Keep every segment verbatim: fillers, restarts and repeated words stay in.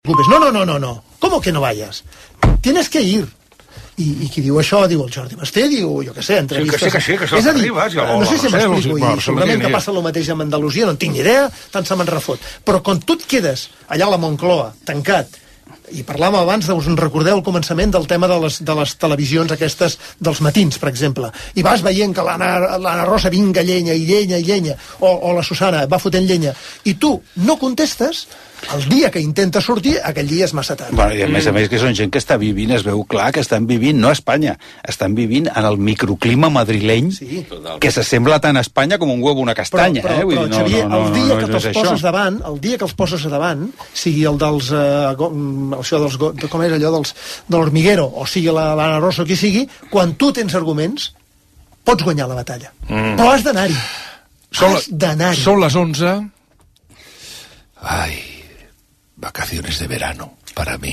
No, no, no, no, no. ¿Cómo que no vayas? Tienes que ir. I, i qui diu això, diu el Jordi Basté, diu, jo què sé, entrevistes... Sí, que sí, que sí, que se'l és a dir, arriba, ja no sé si m'explico, no, i segurament que passa el mateix amb Andalusia, no en tinc ni idea, tant se me'n refot. Però quan tu et quedes allà a la Moncloa, tancat, i parlàvem abans, us en recordeu el començament del tema de les, de les televisions aquestes dels matins, per exemple, i vas veient que l'Anna Rosa vinga llenya i llenya i llenya, o, o la Susana va fotent llenya, i tu no contestes, el dia que intenta sortir, aquell dia és massa tard. Bueno, i a més a més que són gent que està vivint, es veu clar que estan vivint, no a Espanya, estan vivint en el microclima madrileny, sí, que s'assembla tant a Espanya com un huevo una castanya. Però, però, eh? Vull però dir, no, Xavier, no, no, el dia no, no, que te'ls no poses davant, el dia que els poses a davant, sigui el dels... Eh, això dels com és allò dels, de l'Hormiguero, o sigui l'Anna Rosa o qui sigui, quan tu tens arguments, pots guanyar la batalla. Mm. Però has d'anar-hi. Has d'anar-hi. Són les onze. Ai... Vacaciones de verano, para mí.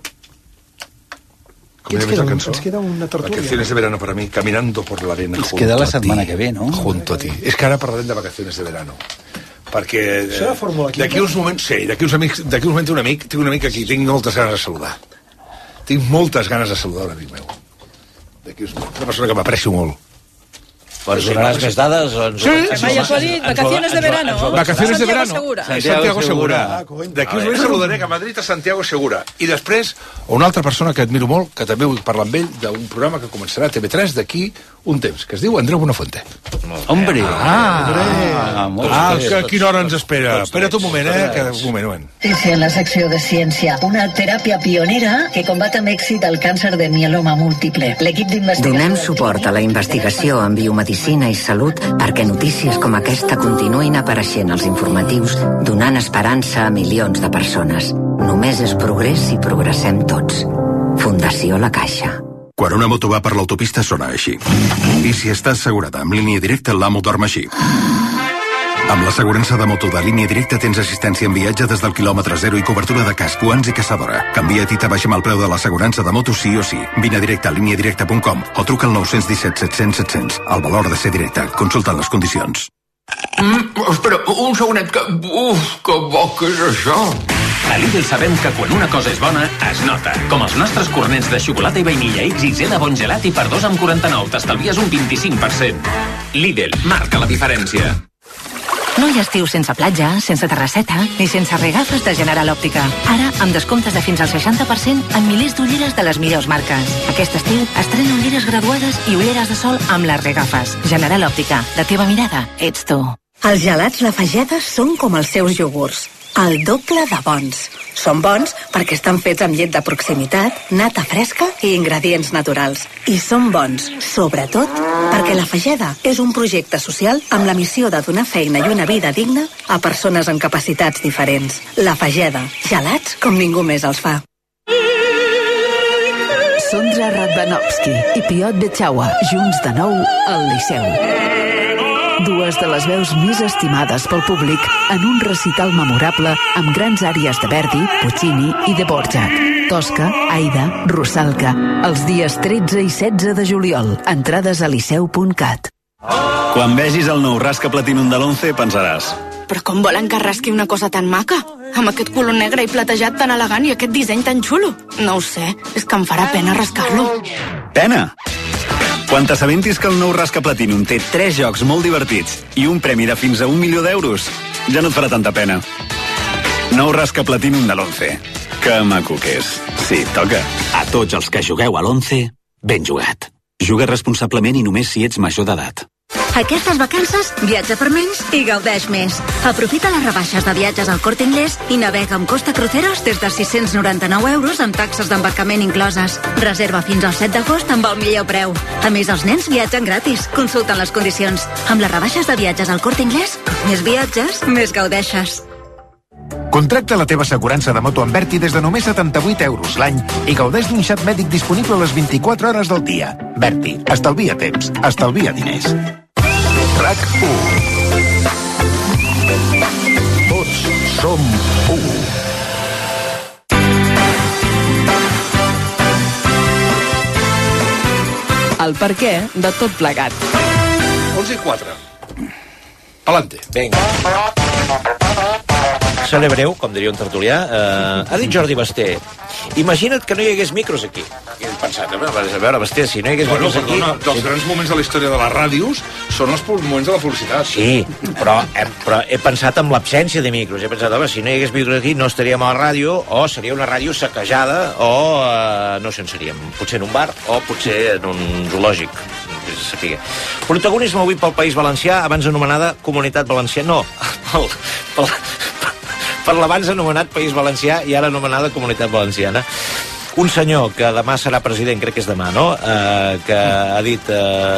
¿Cómo llamas la canción? Ens queda una tertúlia. Vacaciones de verano para mí, caminando por la arena ens junto queda la a ti. setmana que ve, no? Junto a ti. És que ara parlarem de vacaciones de verano. Perquè... Això de Fórmula quinze? D'aquí uns moments, sí, d'aquí uns amics, d'aquí uns moments un amic, tinc un amic aquí, tinc moltes ganes de saludar. Tinc moltes ganes de saludar un amic meu. D'aquí uns moments, una persona que m'aprecio molt. Pues donaràs més dades? Sí, Vaya, t'ho ha dit, vacaciones de verano. Vacaciones de verano. Segura. Santiago Segura. D'aquí us veig saludaré a Madrid a Santiago Segura. I després, una altra persona que admiro molt, que també vull parlar amb ell, d'un programa que començarà a T V tres d'aquí un temps, que es diu Andreu Buenafuente. Hombre! Ah, ah, que a quina hora ens espera? Espera't un moment, eh? Que, un moment, un moment. Inicia en la secció de ciència una teràpia pionera que combat amb èxit el càncer de mieloma múltiple. L'equip d'investigació... Donem suport a la investigació en biomedicina i salut perquè notícies com aquesta continuïn apareixent als informatius, donant esperança a milions de persones. Només és progrés si progressem tots. Fundació La Caixa. Quan una moto va per l'autopista sona així. I si estàs assegurada amb línia directa, l'amo dorm així. Amb l'assegurança de moto de línia directa tens assistència en viatge des del quilòmetre zero i cobertura de casc, guants i caçadora. Canvia't i t'abaixem el preu de l'assegurança de moto sí o sí. Vine a directe a línia directa punt com o truca al nou un set set cents set cents. El valor de ser directe. Consulta les condicions. Mm, espera, un segonet, que... Uf, que bo que és això! A Lidl sabem que quan una cosa és bona, es nota. Com els nostres cornets de xocolata i vainilla X X L bon gelat i per dos amb quaranta-nou. T'estalvies un vint-i-cinc per cent. Lidl, marca la diferència. No hi ha estiu sense platja, sense terrasseta ni sense regafes de General Òptica. Ara, amb descomptes de fins al seixanta per cent en milers d'ulleres de les millors marques. Aquest estiu, estrena ulleres graduades i ulleres de sol amb les regafes. General Òptica, la teva mirada ets tu. Els gelats La Fageda són com els seus iogurts. El doble de bons. Són bons perquè estan fets amb llet de proximitat, nata fresca i ingredients naturals. I són bons, sobretot, perquè La Fageda és un projecte social amb la missió de donar feina i una vida digna a persones amb capacitats diferents. La Fageda, gelats com ningú més els fa. Sondra Radvanovski i Piotr Bechauer, junts de nou al Liceu. Dues de les veus més estimades pel públic en un recital memorable amb grans àries de Verdi, Puccini i de Dvořák. Tosca, Aida, Rusalka. Els dies tretze i setze de juliol. Entrades a liceu punt cat. Quan vegis el nou Rasca Platinum de l'Once pensaràs: però com volen que rasqui una cosa tan maca? Amb aquest color negre i platejat tan elegant i aquest disseny tan xulo? No ho sé, és que em farà pena rascar-lo. Pena? Quan t'assabentis que el nou Rasca Platinum té tres jocs molt divertits i un premi de fins a un milió d'euros, ja no et farà tanta pena. Nou Rasca Platinum de l'Once. Que maco que és. Sí, toca. A tots els que jugueu a l'Once, ben jugat. Juga responsablement i només si ets major d'edat. Aquestes vacances, viatja per menys i gaudeix més. Aprofita les rebaixes de viatges al Corte Inglés i navega amb Costa Cruceros des de sis-cents noranta-nou euros amb taxes d'embarcament incloses. Reserva fins al set d'agost amb el millor preu. A més, els nens viatgen gratis. Consulten les condicions. Amb les rebaixes de viatges al Corte Inglés, més viatges, més gaudeixes. Contracta la teva assegurança de moto amb Berti des de només setanta-vuit euros l'any i gaudeix d'un xat mèdic disponible a les vint-i-quatre hores del dia. Berti, estalvia temps, estalvia diners. RAC u. Tots som u. El perquè de tot plegat. onze i quatre. Palante. Vinga. seré breu, com diria un tertulià. Uh, ha dit Jordi Basté, imagina't que no hi hagués micros aquí. I he pensat, a veure, Basté, si no hi hagués bueno, micros aquí... Perdona, dels sí. grans moments de la història de les ràdios són els moments de la publicitat. Sí, però, eh, però he pensat en l'absència de micros. He pensat, home, si no hi hagués micros aquí no estaríem a la ràdio, o seria una ràdio saquejada, o uh, no sé on seríem. Potser en un bar, o potser en un zoològic. Protagonisme avui pel País Valencià, abans anomenada Comunitat Valenciana. No, pel, pel, per l'abans anomenat País Valencià i ara anomenada Comunitat Valenciana. Un senyor que demà serà president, crec que és demà, no?, eh, que ha dit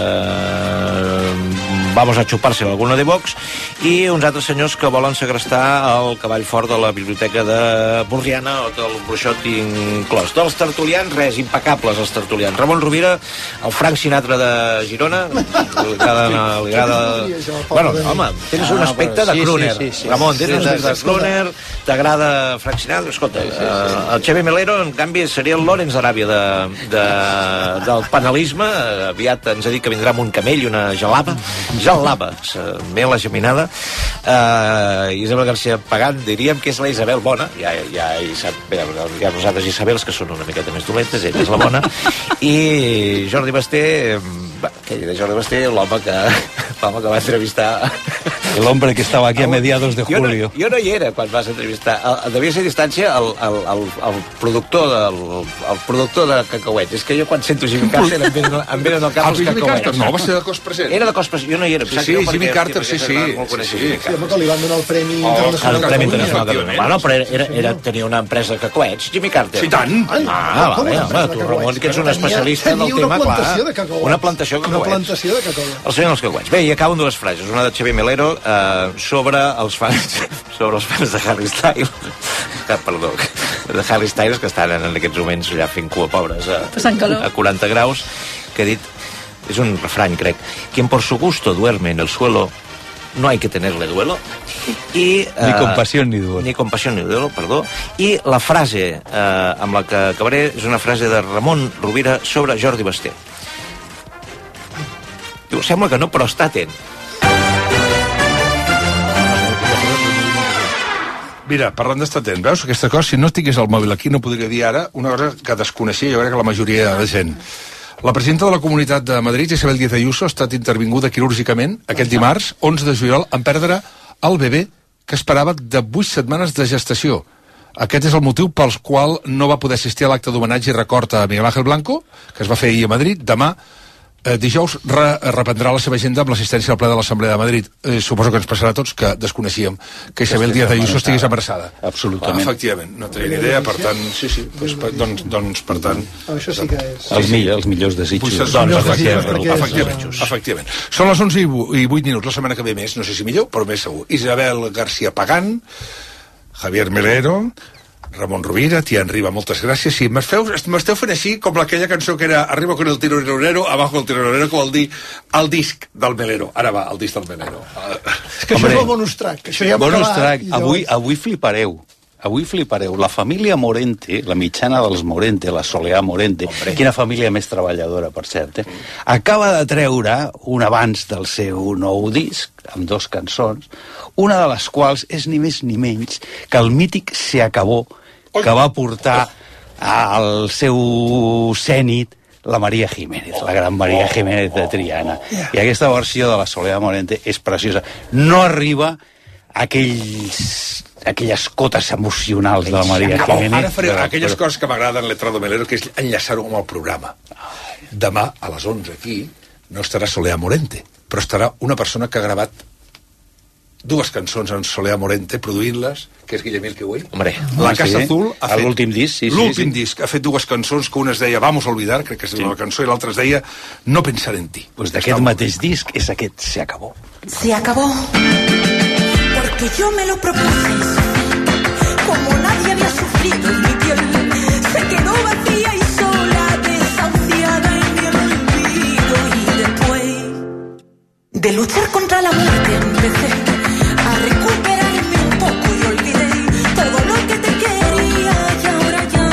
eh, vamos a chuparse alguna de Vox, i uns altres senyors que volen segrestar el cavall fort de la biblioteca de Borriana o del Bruixot inclòs. Dels tertulians, res, impecables els tertulians. Ramon Rovira, el Frank Sinatra de Girona, li agrada... Li agrada... Bueno, home, tens un aspecte de crooner. Ramon, tens un aspecte de crooner, t'agrada Frank Sinatra, escolta, el Xavier Melero, en canvi, seria el Lawrence d'Aràbia de, de, del panelisme. Aviat ens ha dit que vindrà amb un camell i una gelava. Gelava, mela geminada. Uh, Isabel García Pagán, diríem que és la Isabel bona. Ja, ja, hi sap, bé, hi ha nosaltres Isabels que són una miqueta més dolentes, ella és la bona. I Jordi Basté, què de Jordi Basté, l'home que, l'home que va entrevistar... El hombre que estava aquí a mediados de julio. Jo no, jo no hi era quan vas entrevistar. El, devia ser a distància el, el, el, el productor del el productor de cacauets. És que jo quan sento Jimmy Carter em venen, em venen al cap els cacauets. No, va ser de cos present. Era de cos present, jo no hi era. Sí, sí, Jimmy Carter, sí, sí. Sí, home, que li van donar el Premi Internacional. El Premi Internacional. Bueno, però era, era, tenia una empresa de cacauets, Jimmy Carter. Sí, tant. Ah, vale, home, tu, Ramon, que ets un especialista del tema, clar. Una plantació de cacauets. Una plantació de cacauets. Els feien els cacauets. Bé, i acabo amb dues frases. Una de Xavier Melero, eh, sobre els fans sobre els fans de Harry Styles, ah, perdó, de Harry Styles, que estan en aquests moments ja fent cua, pobres, a, a quaranta graus, que ha dit, és un refrany, crec, quien por su gusto duerme en el suelo, no hay que tenerle duelo. I, eh, ni compasión ni duelo. Ni compasión ni duelo, perdó. I la frase eh, amb la que acabaré és una frase de Ramon Rovira sobre Jordi Basté. Diu, sembla que no, però està atent. Mira, parlant d'estar atent, veus aquesta cosa, si no estigués al mòbil aquí no podria dir ara una cosa que desconeixia jo crec que la majoria de la gent. La presidenta de la Comunitat de Madrid, Isabel Díaz Ayuso, ha estat intervinguda quirúrgicament aquest dimarts, onze de juliol, en perdre el bebè que esperava de vuit setmanes de gestació. Aquest és el motiu pel qual no va poder assistir a l'acte d'homenatge i record a Miguel Ángel Blanco, que es va fer ahir a Madrid. Demà, eh, dijous, re reprendrà la seva agenda amb l'assistència al ple de l'Assemblea de Madrid. Eh, suposo que ens passarà a tots que desconeixíem que Isabel Díaz Ayuso estigués embarassada. Absolutament. Ah, efectivament, no tenia ni idea, per tant, sí, sí, doncs, doncs, doncs per tant... Això sí que és... Els, millors, els millors desitjos. Pues, doncs, efectivament, efectivament, efectivament. Són les onze i vuit minuts, la setmana que ve més, no sé si millor, però més segur. Isabel García Pagán, Javier Melero, Ramon Rovira, Tian Riba, moltes gràcies. Sí, m'esteu fent així com aquella cançó que era Arriba con el tironero, abajo el tironero, com el, di, el disc del Melero. Ara va, el disc del Melero. És que Hombre, això és el bonus track. Això ja bonus track. Llavors... Avui, avui flipareu. Avui flipareu. La família Morente, la mitjana dels Morente, la Soleá Morente, Hombre. Quina família més treballadora, per cert, eh? Acaba de treure un avanç del seu nou disc, amb dos cançons, una de les quals és ni més ni menys que el mític Se Acabó, que va portar al seu cènit la Maria Jiménez, la gran Maria Jiménez de Triana. I aquesta versió de la Soleá Morente és preciosa. No arriba a aquells, aquelles cotes emocionals de la Maria Jiménez. Ara faré aquelles coses que m'agraden l'Etrado Melero, que és enllaçar-ho amb el programa. Demà, a les onze, aquí, no estarà Soleá Morente, però estarà una persona que ha gravat dues cançons en Soleá Morente produint-les, que és Guillemil Queuell. Hombre, la Casa sí, Azul ha fet l'últim disc, sí, l'últim sí, sí. disc ha fet dues cançons, que una es deia Vamos a olvidar, crec que és sí. una cançó, i l'altra es deia No pensar en ti. Pues d'aquest mateix disc és aquest Se Acabó. Se acabó porque yo me lo propuse, como nadie había sufrido en mi piel, se quedó vacía y sola, desahuciada en mi olvido, y después de luchar contra la muerte empecé a recuperarme un poco y olvidé todo lo que te quería, y ahora ya,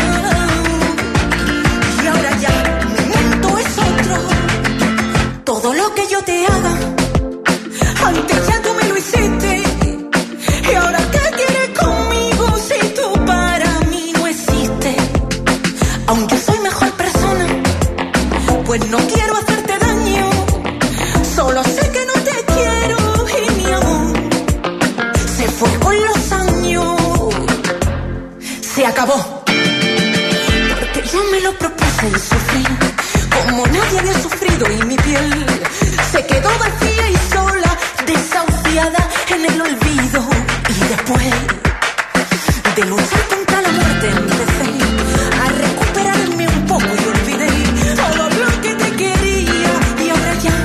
y ahora ya mi mundo es otro. Todo lo que yo te haga, antes ya tú me lo hiciste, y ahora ¿qué quieres conmigo? acabó. Porque yo me lo propuse y sufrí como nadie había sufrido, y mi piel se quedó vacía y sola, desahuciada en el olvido. Y después de luchar contra la muerte empecé a recuperarme un poco y olvidé todo lo que te quería. Y ahora ya,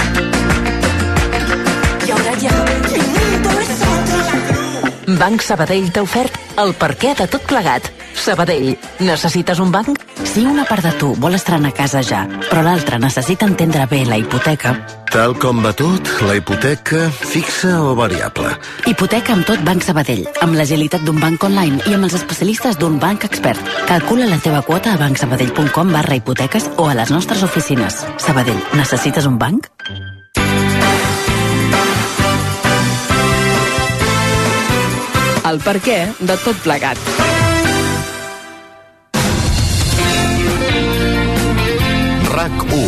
y ahora ya, mi mundo es otro. Banc Sabadell t'ha ofert el perquè de tot plegat. Sabadell, necessites un banc? Si una part de tu vol estrenar casa ja, però l'altra necessita entendre bé la hipoteca... Tal com va tot, la hipoteca fixa o variable? Hipoteca amb tot Banc Sabadell, amb l'agilitat d'un banc online i amb els especialistes d'un banc expert. Calcula la teva quota a bancsabadell.com barra hipoteques o a les nostres oficines. Sabadell, necessites un banc? El perquè de tot plegat. RAC u.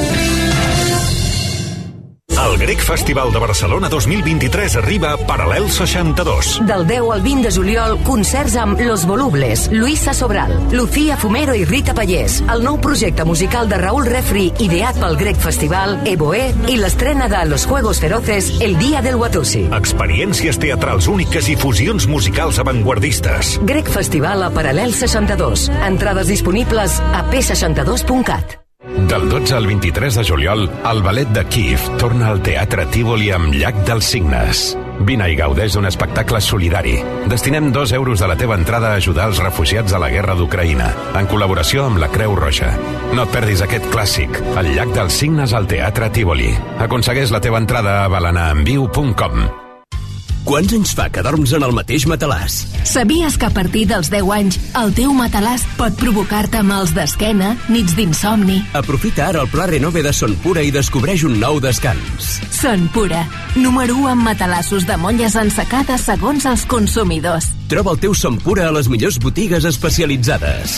El Grec Festival de Barcelona dos mil vint-i-tres arriba a Paral·lel seixanta-dos. Del deu al vint de juliol, concerts amb Los Volubles, Luisa Sobral, Lucía Fumero i Rita Pallés, el nou projecte musical de Raúl Refri ideat pel Grec Festival, Evoé, i l'estrena de Los Juegos Feroces, El Día del Watusi. Experiències teatrals úniques i fusions musicals avantguardistes. Grec Festival a Paral·lel seixanta-dos. Entrades disponibles a p seixanta-dos punt cat. Del dotze al vint-i-tres de juliol, el ballet de Kíev torna al Teatre Tívoli amb Llac dels Cignes. Vine i gaudeix d'un espectacle solidari. Destinem dos euros de la teva entrada a ajudar els refugiats de la guerra d'Ucraïna, en col·laboració amb la Creu Roja. No et perdis aquest clàssic, el Llac dels Cignes al Teatre Tívoli. Aconsegueix la teva entrada a balanaenviu punt com. Quants anys fa que dorms en el mateix matalàs? Sabies que a partir dels deu anys el teu matalàs pot provocar-te mals d'esquena, nits d'insomni? Aprofita ara el pla Renove de Son Pura i descobreix un nou descans. Son Pura, número u en matalassos de molles ensecades segons els consumidors. Troba el teu Son Pura a les millors botigues especialitzades.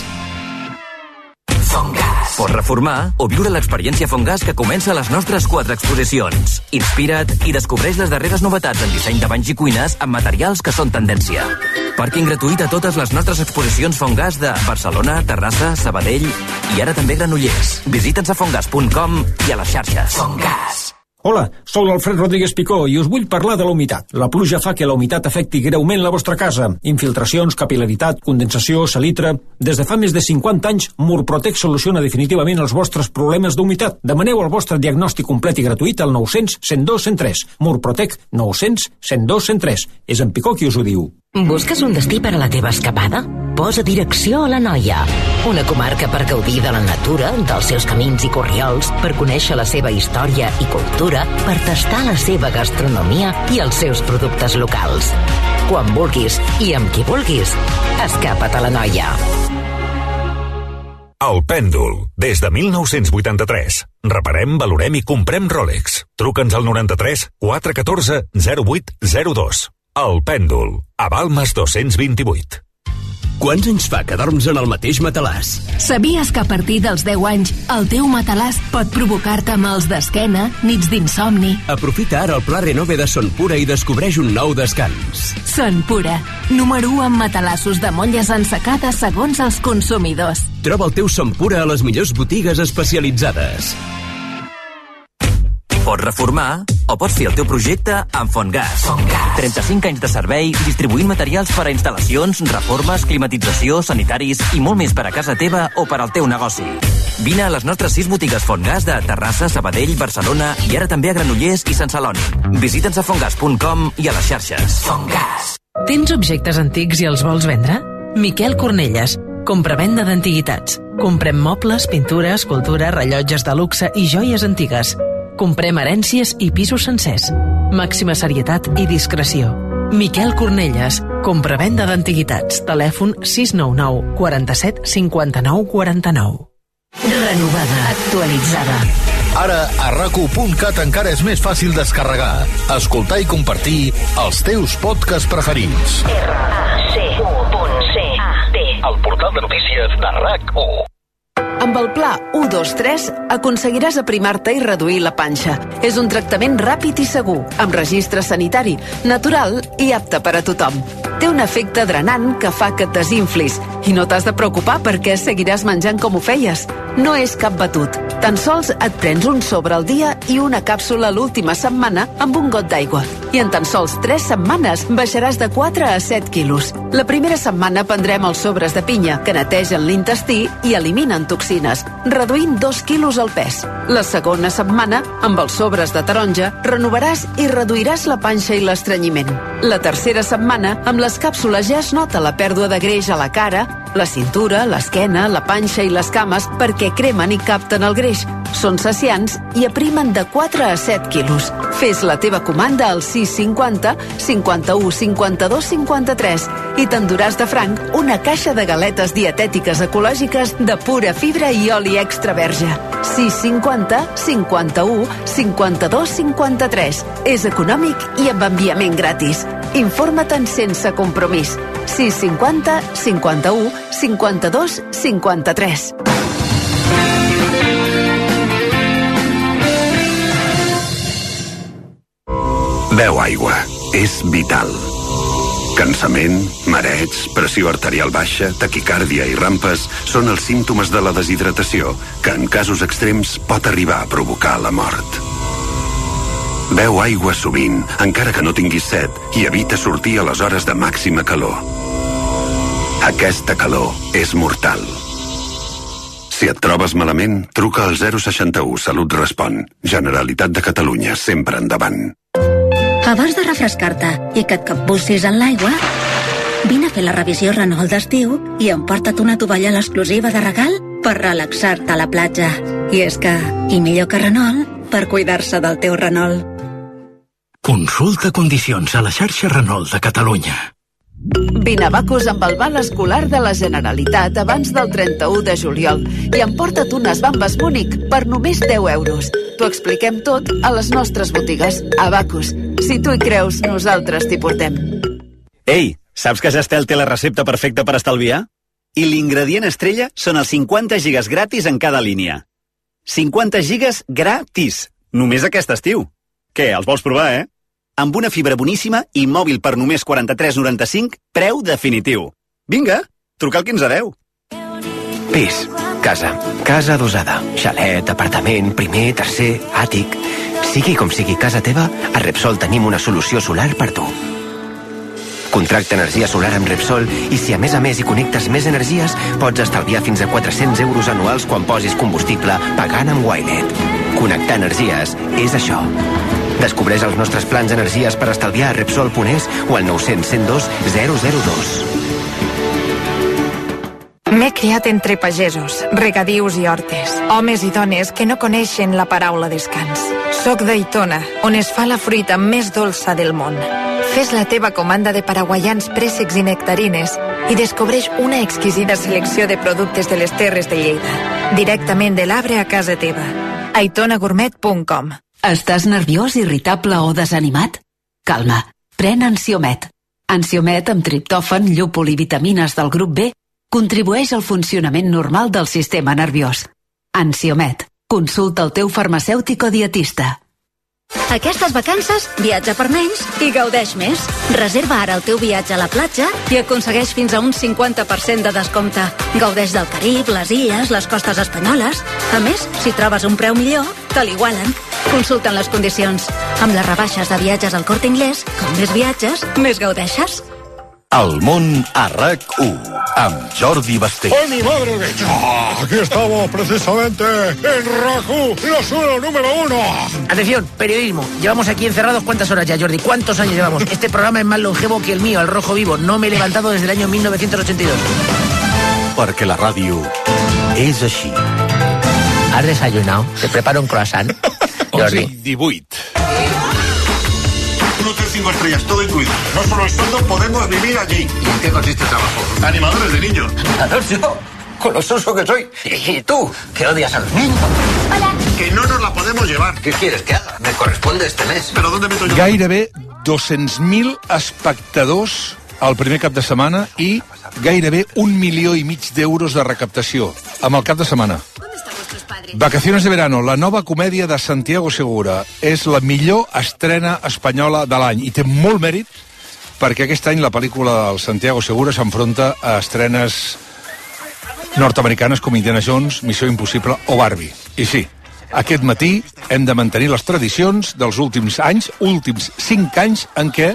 Fongas. Pots reformar o viure l'experiència Fongas que comença a les nostres quatre exposicions. Inspira't i descobreix les darreres novetats en disseny de banys i cuines amb materials que són tendència. Pàrquing gratuït a totes les nostres exposicions Fongas de Barcelona, Terrassa, Sabadell i ara també Granollers. Visita'ns a fongas punt com i a les xarxes. Fongas. Hola, sóc l'Alfred Rodríguez Picó i us vull parlar de la humitat. La pluja fa que la humitat afecti greument la vostra casa. Infiltracions, capil·laritat, condensació, salitre... Des de fa més de cinquanta anys, Murprotec soluciona definitivament els vostres problemes d'humitat. Demaneu el vostre diagnòstic complet i gratuït al nou cents, cent dos, cent tres. Murprotec nou cents, cent dos, cent tres. És en Picó qui us ho diu. Busques un destí per a la teva escapada? Posa direcció a l'Anoia, una comarca per gaudir de la natura, dels seus camins i corriols, per conèixer la seva història i cultura, per tastar la seva gastronomia i els seus productes locals. Quan vulguis i amb qui vulguis, escapa't a l'Anoia. El Pèndol, des de mil nou-cents vuitanta-tres. Reparem, valorem i comprem Rolex. Truca'ns al noranta-tres quatre un quatre zero vuit zero dos. El Pèndol, a Balmes dos-cents vint-i-vuit. Quants anys fa que dorms en el mateix matalàs? Sabies que a partir dels deu anys el teu matalàs pot provocar-te mals d'esquena, nits d'insomni? Aprofita ara el pla Renove de Son Pura i descobreix un nou descans. Son Pura, número u en matalassos de molles ensecades segons els consumidors. Troba el teu Son Pura a les millors botigues especialitzades. Pots reformar o pots fer el teu projecte amb Fontgas. Fontgas. trenta-cinc anys de servei distribuint materials per a instal·lacions, reformes, climatització, sanitaris i molt més per a casa teva o per al teu negoci. Vine a les nostres sis botigues Fontgas de Terrassa, Sabadell, Barcelona i ara també a Granollers i Sant Celoni. Visita'ns a fongas punt com i a les xarxes. Fontgas. Tens objectes antics i els vols vendre? Miquel Cornelles, compravenda d'antiguitats. Comprem mobles, pintures, escultura, rellotges de luxe i joies antigues. Comprem herències i pisos sencers. Màxima serietat i discreció. Miquel Cornelles, compravenda d'antiguitats. Telèfon sis nou nou quaranta-set cinquanta-nou quaranta-nou. Renovada, actualitzada. Ara a rac u punt cat encara és més fàcil descarregar, escoltar i compartir els teus podcasts preferits. R A C U punt C A T. El portal de notícies de RAC u. Amb el pla u dos tres aconseguiràs aprimar-te i reduir la panxa. És un tractament ràpid i segur, amb registre sanitari, natural i apte per a tothom. Té un efecte drenant que fa que et desinflis i no t'has de preocupar perquè seguiràs menjant com ho feies. No és cap batut. Tan sols et prens un sobre al dia i una càpsula l'última setmana amb un got d'aigua. I en tan sols tres setmanes baixaràs de quatre a set quilos. La primera setmana prendrem els sobres de pinya, que netegen l'intestí i eliminen toxines, reduint dos quilos el pes. La segona setmana, amb els sobres de taronja, renovaràs i reduiràs la panxa i l'estrenyiment. La tercera setmana, amb les càpsules ja es nota la pèrdua de greix a la cara, la cintura, l'esquena, la panxa i les cames perquè cremen i capten el greix. Són saciants i aprimen de quatre a set quilos. Fes la teva comanda al sis cinquanta cinquanta-u cinquanta-dos cinquanta-tres i t'enduràs de franc una caixa de galetes dietètiques ecològiques de pura fibra i oli extra verge. sis cinquanta cinquanta-u cinquanta-dos cinquanta-tres. És econòmic i amb enviament gratis. Informa-te'n sense compromís. sis cinquanta cinquanta-u cinquanta-dos cinquanta-tres. Beu aigua. És vital. Cansament, mareig, pressió arterial baixa, taquicàrdia i rampes són els símptomes de la deshidratació que en casos extrems pot arribar a provocar la mort. Beu aigua sovint, encara que no tinguis set, i evita sortir a les hores de màxima calor. Aquesta calor és mortal. Si et trobes malament, truca al zero seixanta-u Salut Respon. Generalitat de Catalunya, sempre endavant. Abans de refrescar-te i que et capbussis en l'aigua, vine a fer la revisió Renault d'estiu i emporta't una tovallada exclusiva de regal per relaxar-te a la platja. I és que, i millor que Renault, per cuidar-se del teu Renault. Consulta condicions a la xarxa Renault de Catalunya. Vine a Bacus amb el val escolar de la Generalitat abans del trenta-u de juliol i emporta't unes bambes Múnich per només deu euros. T'ho expliquem tot a les nostres botigues. A Bacus. Si tu hi creus, nosaltres t'hi portem. Ei, saps que Gestel té la recepta perfecta per estalviar? I l'ingredient estrella són els cinquanta gigas gratis en cada línia. cinquanta gigas gratis. Només aquest estiu. Què, els vols provar, eh? Amb una fibra boníssima i mòbil per només quaranta-tres noranta-cinc, preu definitiu. Vinga, truca al quinze deu. Pis, casa, casa adosada, xalet, apartament, primer, tercer, àtic... Sigui com sigui casa teva, a Repsol tenim una solució solar per tu. Contracta energia solar amb Repsol i si a més a més hi connectes més energies, pots estalviar fins a quatre-cents euros anuals quan posis combustible pagant amb Wilet. Connectar energies és això. Descobreix els nostres plans d'energies per estalviar a Repsol punt es o al nou cents cent dos zero zero dos. M'he criat entre pagesos, regadius i hortes, homes i dones que no coneixen la paraula descans. Soc d'Aitona, on es fa la fruita més dolça del món. Fes la teva comanda de paraguaians, préssecs i nectarines i descobreix una exquisida selecció de productes de les terres de Lleida. Directament de l'arbre a casa teva. aitona gourmet punt com. Estàs nerviós, irritable o desanimat? Calma, pren Ansiomet. Ansiomet amb triptòfan, llúpol i vitamines del grup B contribueix al funcionament normal del sistema nerviós. Ansiomet. Consulta el teu farmacèutic o dietista. Aquestes vacances, viatja per menys i gaudeix més. Reserva ara el teu viatge a la platja i aconsegueix fins a un cinquanta per cent de descompte. Gaudeix del Carib, les illes, les costes espanyoles. A més, si trobes un preu millor, te l'igualen. Consulten les condicions. Amb les rebaixes de viatges al Corte Inglés, com més viatges, més gaudeixes. El món a RAC u, amb Jordi Basté. ¡Ay, mi madre! ¡Ah, aquí estamos, precisamente, en RAC u, la zona número uno! Atención, periodismo. Llevamos aquí encerrados ¿cuántas horas ya, Jordi? ¿Cuántos años llevamos? Este programa es más longevo que el mío, El Rojo Vivo. No me he levantado desde el año mil novecientos ochenta y dos. Perquè la ràdio és així. ¿Has desayunado? ¿Te preparo un croissant? Jordi. divuit. Un hotel cinco estrellas, todo incluido. No solo el sueldo, podemos vivir allí. ¿Y en qué consiste el trabajo? Animadores de niños. ¿Animadores yo? Con lo soso que soy. ¿Y tú? ¿Que odias a los niños? Hola. Que no nos la podemos llevar. ¿Qué quieres que haga? Me corresponde este mes. ¿Pero dónde meto yo? Gairebé dos-cents mil espectadors al primer cap de setmana i gairebé un milió i mig d'euros de recaptació amb el cap de setmana. Vacaciones de verano, la nova comèdia de Santiago Segura. És la millor estrena espanyola de l'any i té molt mèrit perquè aquest any la pel·lícula del Santiago Segura s'enfronta a estrenes nord-americanes com Indiana Jones, Missió Impossible o Barbie. I sí, aquest matí hem de mantenir les tradicions dels últims anys, últims cinc anys en què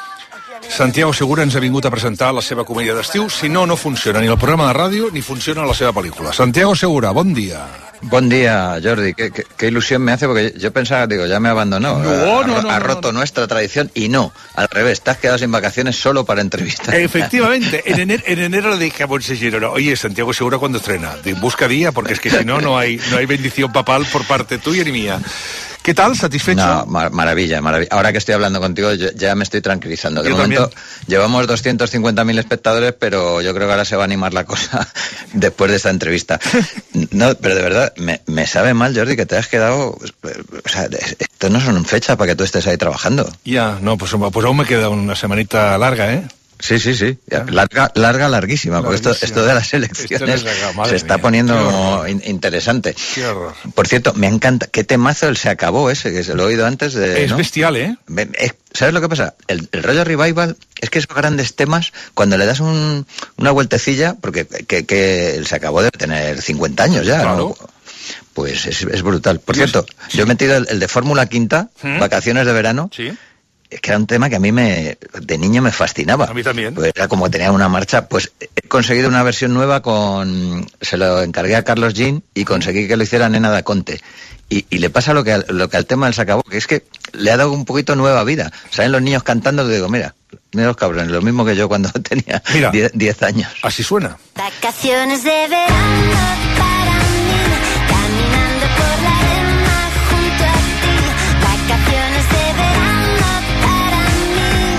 Santiago Segura ens ha vingut a presentar la seva comèdia d'estiu. Si no, no funciona ni el programa de ràdio ni funciona la seva pel·lícula. Santiago Segura, bon dia. Buen día, Jordi. Qué, qué, qué ilusión me hace porque yo pensaba, digo, ya me abandonó. No, ha, no, no, ha no, roto no. nuestra tradición y no, al revés, te has quedado sin vacaciones solo para entrevistas. Efectivamente, en enero, en enero le dije a Monsellero, oye, Santiago Segura, ¿cuándo estrena? Busca día, porque es que si no, no hay, no hay bendición papal por parte tuya ni mía. ¿Qué tal? ¿Satisfecho? No, mar maravilla, maravilla. Ahora que estoy hablando contigo, yo, ya me estoy tranquilizando. De yo momento también. Llevamos doscientos cincuenta mil espectadores, pero yo creo que ahora se va a animar la cosa después de esta entrevista. No, pero de verdad, me, me sabe mal, Jordi, que te has quedado... O sea, esto no son fechas para que tú estés ahí trabajando. Ya, no, pues, pues aún me queda una semanita larga, ¿eh? Sí, sí, sí. Larga, larga, larguísima. Porque esto, esto de las elecciones larga, se está mía, poniendo in interesante. Qué horror. Por cierto, me encanta. ¿Qué temazo el Se Acabó ese? Que se lo he oído antes de... Es ¿no? bestial, ¿eh? ¿Sabes lo que pasa? El, el rollo revival es que esos grandes temas, cuando le das un, una vueltecilla, porque que, que el Se Acabó debe tener cincuenta años ya, claro. ¿no? Pues es, es brutal. Por Dios. Cierto, sí. Yo he metido el, el de Fórmula Quinta, ¿Mm? Vacaciones de verano. Sí. Es que era un tema que a mí me de niño me fascinaba. A mí también. Pues era como tenía una marcha. Pues he conseguido una versión nueva con... Se lo encargué a Carlos Jean y conseguí que lo hiciera Nena da Conte. Y, y le pasa lo que, al, lo que al tema del Se Acabó, que es que le ha dado un poquito nueva vida. Salen los niños cantando y digo, mira, mira los cabrones, lo mismo que yo cuando tenía diez años. Así suena. Vacaciones de verano para mí, caminando por la arena junto a ti. Vacaciones de verano para mí.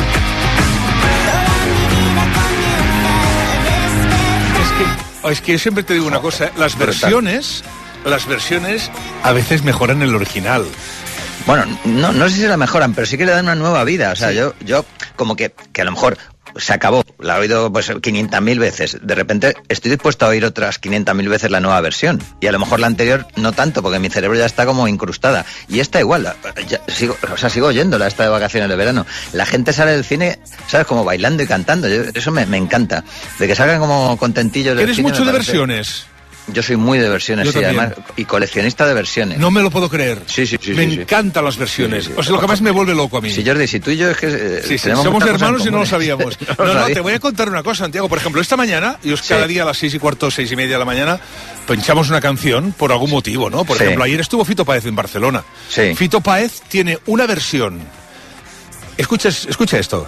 Toda mi vida comienza a despertar. Es que, es que yo siempre te digo una cosa, ¿eh? Las versiones... Las versiones a veces mejoran el original. Bueno, no, no sé si la mejoran, pero sí que le dan una nueva vida. O sea, sí. yo, yo como que, que a lo mejor Se Acabó, la he oído pues quinientas mil veces. De repente estoy dispuesto a oír otras quinientas mil veces la nueva versión. Y a lo mejor la anterior no tanto, porque mi cerebro ya está como incrustada. Y esta igual, ya, sigo, o sea, sigo oyéndola, esta de Vacaciones de verano. La gente sale del cine, ¿sabes? Como bailando y cantando. Yo, eso me, me encanta. De que salgan como contentillos del ¿Eres cine. mucho de versiones? Yo soy muy de versiones, Yo sí, también. además, y coleccionista de versiones. No me lo puedo creer. Sí, sí, sí. Me sí, encantan sí. las versiones. Sí, sí, sí. O sea, lo que más me vuelve loco a mí. Sí, Jordi, si tú y yo es que... Eh, sí, sí, somos hermanos y no lo sabíamos. no, no, lo no, te voy a contar una cosa, Santiago. Por ejemplo, esta mañana, y os sí. cada día a las seis y cuarto, seis y media de la mañana, pinchamos una canción por algún motivo, ¿no? Por sí. ejemplo, ayer estuvo Fito Páez en Barcelona. Sí. Fito Páez tiene una versión. Escucha, escucha esto.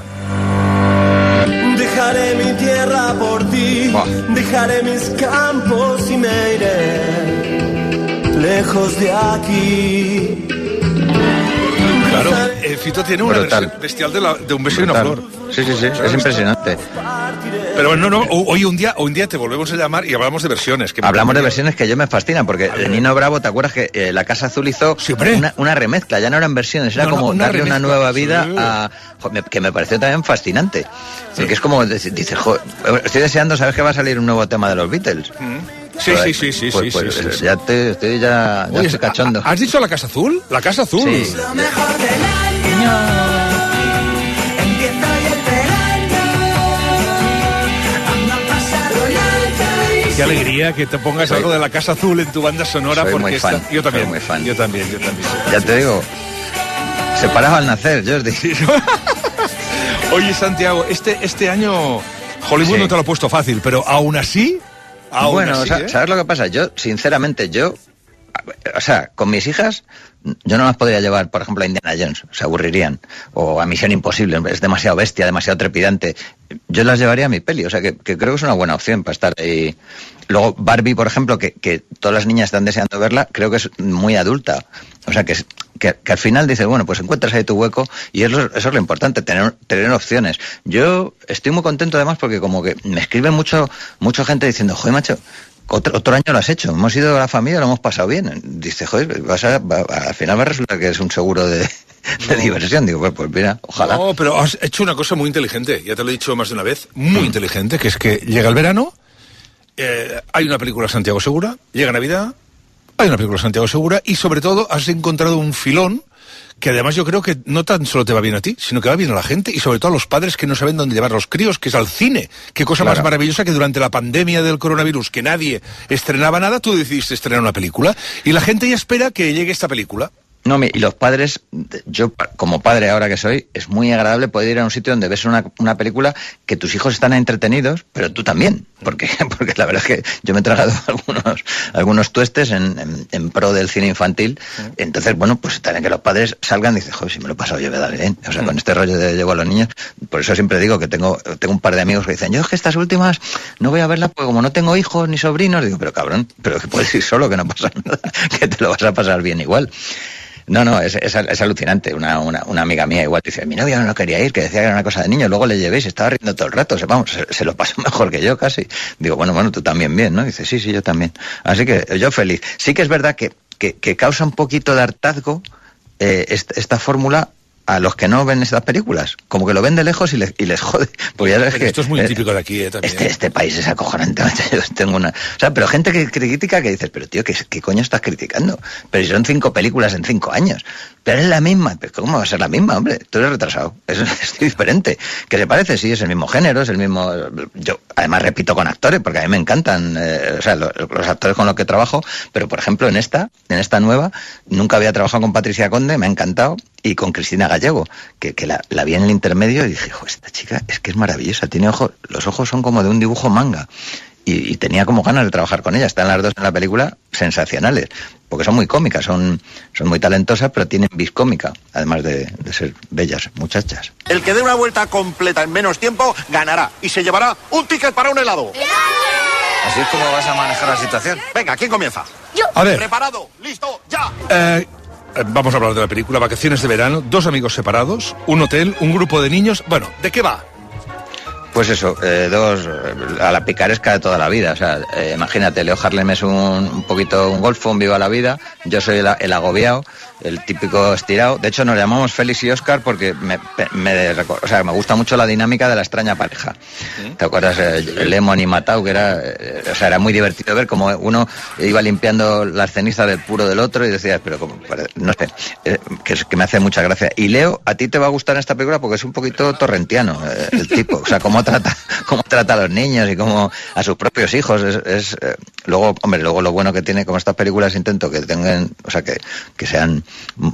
Dejaré mi tierra por ti, oh. dejaré mis campos y me iré lejos de aquí. Claro, eh, Fito tiene una Brutal. versión bestial de, la, de un beso y una flor. Sí, sí, sí, es impresionante. Pero bueno, no, no, hoy un día, un día te volvemos a llamar y hablamos de versiones. Que hablamos de versiones que yo me fascinan, porque el Nino Bravo, ¿te acuerdas que eh, la Casa Azul hizo sí, una, una remezcla? Ya no eran versiones, era no, como no, una darle remezcla, una nueva vida sí. a... Joder, que me pareció también fascinante. Sí. Porque es como, dices, joder, estoy deseando, ¿sabes que va a salir un nuevo tema de los Beatles? Mm. Sí, sí, sí, sí, pues, sí, pues, sí, sí. Ya te, estoy ya, ya Oye, estoy cachondo. ¿Has dicho la Casa Azul? La Casa Azul. Sí. Lo mejor del año. Empieza hoy el verano. Qué alegría que te pongas soy, algo de la Casa Azul en tu banda sonora. Soy porque muy fan, está... Yo también, muy fan. Yo también, yo también. Ya te digo, separado al nacer, Jordi. Sí. Oye, Santiago, este, este año Hollywood sí. no te lo ha puesto fácil, pero aún así... Aún bueno, así, ¿sabes ¿eh? lo que pasa? Yo, sinceramente, yo... O sea, con mis hijas, yo no las podría llevar, por ejemplo, a Indiana Jones, se aburrirían, o a Misión Imposible, es demasiado bestia, demasiado trepidante. Yo las llevaría a mi peli, o sea, que, que creo que es una buena opción para estar ahí. Luego, Barbie, por ejemplo, que, que todas las niñas están deseando verla, creo que es muy adulta. O sea, que, que, que al final dices, bueno, pues encuentras ahí tu hueco, y eso, eso es lo importante, tener, tener opciones. Yo estoy muy contento además porque como que me escribe mucho, mucha gente diciendo, joder, macho, Otro, otro año lo has hecho, hemos ido a la familia, lo hemos pasado bien. Dice, joder, vas a, va, al final va a resultar que es un seguro de, de no. diversión. Digo, pues, pues mira, ojalá. No, pero has hecho una cosa muy inteligente, ya te lo he dicho más de una vez, muy mm. inteligente, que es que llega el verano, eh, hay una película Santiago Segura, llega Navidad, Hay una película de Santiago Segura y sobre todo has encontrado un filón que además yo creo que no tan solo te va bien a ti, sino que va bien a la gente y sobre todo a los padres que no saben dónde llevar a los críos, que es al cine. Qué cosa Claro. más maravillosa que durante la pandemia del coronavirus, que nadie estrenaba nada, tú decidiste estrenar una película y la gente ya espera que llegue esta película. No, mi- y los padres, yo pa- como padre ahora que soy, es muy agradable poder ir a un sitio donde ves una, una película que tus hijos están entretenidos, pero tú también, porque, porque la verdad es que yo me he tragado algunos, algunos tuestes en, en, en pro del cine infantil, entonces, bueno, pues también que los padres salgan y dicen, joder, si me lo he pasado yo, ¿verdad? Bien. O sea, con este rollo de llevo a los niños, por eso siempre digo que tengo, tengo un par de amigos que dicen, yo es que estas últimas no voy a verlas porque como no tengo hijos ni sobrinos, digo, pero cabrón, pero que puedes ir solo, que no pasa nada, que te lo vas a pasar bien igual. No, no, es, es, es alucinante. Una, una, una amiga mía igual dice, mi novia no quería ir, que decía que era una cosa de niño, luego le llevé y se estaba riendo todo el rato, se, vamos, se, se lo pasó mejor que yo casi. Digo, bueno, bueno, tú también bien, ¿no? Dice, sí, sí, yo también. Así que yo feliz. Sí que es verdad que, que, que causa un poquito de hartazgo eh, esta, esta fórmula a los que no ven estas películas, como que lo ven de lejos y les, y les jode. Porque ya sabes Pero que esto es muy eh, típico de aquí, ¿eh? También. Este, este país es acojonante. Yo tengo una... O sea, pero gente que critica que dices, pero tío, ¿qué, qué coño estás criticando? Pero si son cinco películas en cinco años. Pero es la misma. ¿Pero cómo va a ser la misma, hombre? Tú eres retrasado. Es, es diferente. ¿Que se parece? Sí, es el mismo género, es el mismo... Yo, además, repito con actores, porque a mí me encantan, eh, o sea, los, los actores con los que trabajo, pero, por ejemplo, en esta, en esta nueva, nunca había trabajado con Patricia Conde, me ha encantado, y con Cristina Gallego, que, que la, la vi en el intermedio y dije, jo, esta chica es que es maravillosa, tiene ojos, los ojos son como de un dibujo manga, y, y tenía como ganas de trabajar con ella. Están las dos en la película sensacionales, porque son muy cómicas, son, son muy talentosas, pero tienen vis cómica, además de, de ser bellas muchachas. El que dé una vuelta completa en menos tiempo ganará y se llevará un ticket para un helado. Así es como vas a manejar la situación. Venga, ¿quién comienza? Yo. A ver. Preparado, listo, ya. Eh, vamos a hablar de la película Vacaciones de verano, dos amigos separados, un hotel, un grupo de niños. Bueno, ¿de qué va? Pues eso, eh, dos, a la picaresca de toda la vida. O sea, eh, imagínate, Leo Harlem es un, un poquito un golfo, un viva la vida. Yo soy el, el agobiado, el típico estirado. De hecho, nos llamamos Félix y Óscar porque me, me, o sea, me gusta mucho la dinámica de la extraña pareja. ¿Sí? ¿Te acuerdas? Eh, Lemon y Matau, que era, eh, o sea, era muy divertido ver cómo uno iba limpiando las cenizas del puro del otro y decías, pero como, no sé, eh, que, que me hace mucha gracia. Y Leo, a ti te va a gustar esta película porque es un poquito torrentiano, eh, el tipo. O sea, como trata, cómo trata a los niños y cómo a sus propios hijos. Es, es eh, luego, hombre, luego lo bueno que tiene, como estas películas intento que tengan, o sea, que, que sean,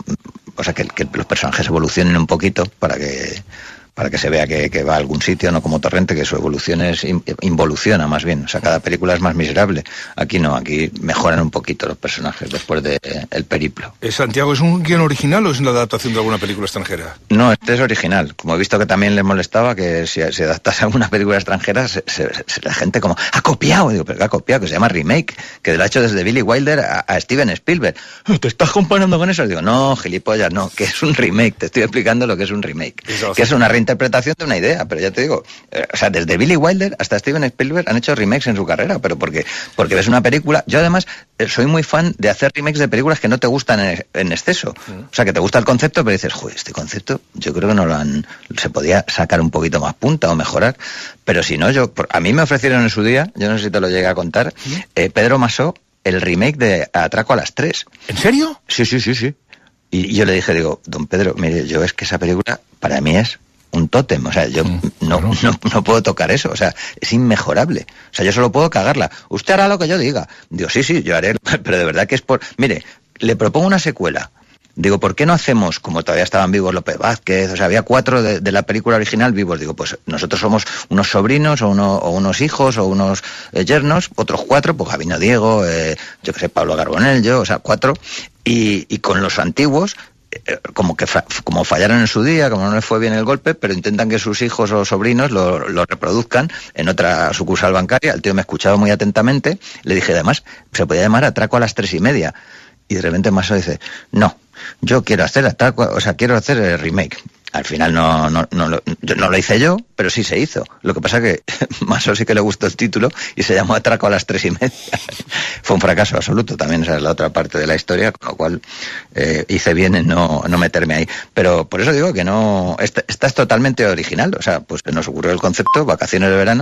o sea, que, que los personajes evolucionen un poquito para que para que se vea que, que va a algún sitio, no como Torrente, que su evolución es involuciona más bien. O sea, cada película es más miserable. Aquí no, aquí mejoran un poquito los personajes después del de, el periplo. ¿Santiago es un guion original o es una adaptación de alguna película extranjera? No, este es original. Como he visto que también les molestaba que si se adaptase a alguna película extranjera, se, se, se, la gente como, ha copiado. Digo, pero ¿qué ha copiado? Que se llama remake, que lo ha hecho desde Billy Wilder a, a Steven Spielberg. ¿Te estás comparando con eso? Digo, no, gilipollas, no, que es un remake. Te estoy explicando lo que es un remake. Eso, que es una interpretación de una idea, pero ya te digo, eh, o sea, desde Billy Wilder hasta Steven Spielberg han hecho remakes en su carrera, pero porque porque ves una película. Yo además eh, soy muy fan de hacer remakes de películas que no te gustan en, en exceso, mm. o sea, que te gusta el concepto, pero dices, joder, este concepto yo creo que no lo han, se podía sacar un poquito más punta o mejorar, pero si no, yo, por, a mí me ofrecieron en su día, yo no sé si te lo llegué a contar, ¿Mm? eh, Pedro Masó, el remake de Atraco a las tres. ¿En serio? Sí, sí, sí, sí. Y yo le dije, digo, don Pedro, mire, yo es que esa película para mí es un tótem, o sea, yo mm, no, no, no puedo tocar eso, o sea, es inmejorable, o sea, yo solo puedo cagarla, usted hará lo que yo diga, digo, sí, sí, yo haré, pero de verdad que es por, mire, le propongo una secuela, digo, ¿por qué no hacemos, como todavía estaban vivos López Vázquez, o sea, había cuatro de, de la película original vivos, digo, pues nosotros somos unos sobrinos, o, uno, o unos hijos, o unos eh, yernos, otros cuatro, pues Gabino Diego, eh, yo que sé, Pablo Carbonell, yo, o sea, cuatro, y, y con los antiguos, como que fa como fallaron en su día, como no les fue bien el golpe, pero intentan que sus hijos o sobrinos lo, lo reproduzcan en otra sucursal bancaria. El tío me escuchaba muy atentamente, le dije, además, se podía llamar Atraco a las tres y media, y de repente Maso dice, no, yo quiero hacer Atraco, o sea, quiero hacer el remake. al final no, no, no, lo, no lo hice yo, pero sí se hizo. Lo que pasa que Maso sí que le gustó el título y se llamó Atraco a las tres y media. Fue un fracaso absoluto, también esa es la otra parte de la historia, con lo cual eh, hice bien en no, no meterme ahí. Pero por eso digo que no, esta, esta es totalmente original, o sea, pues nos ocurrió el concepto, vacaciones de verano,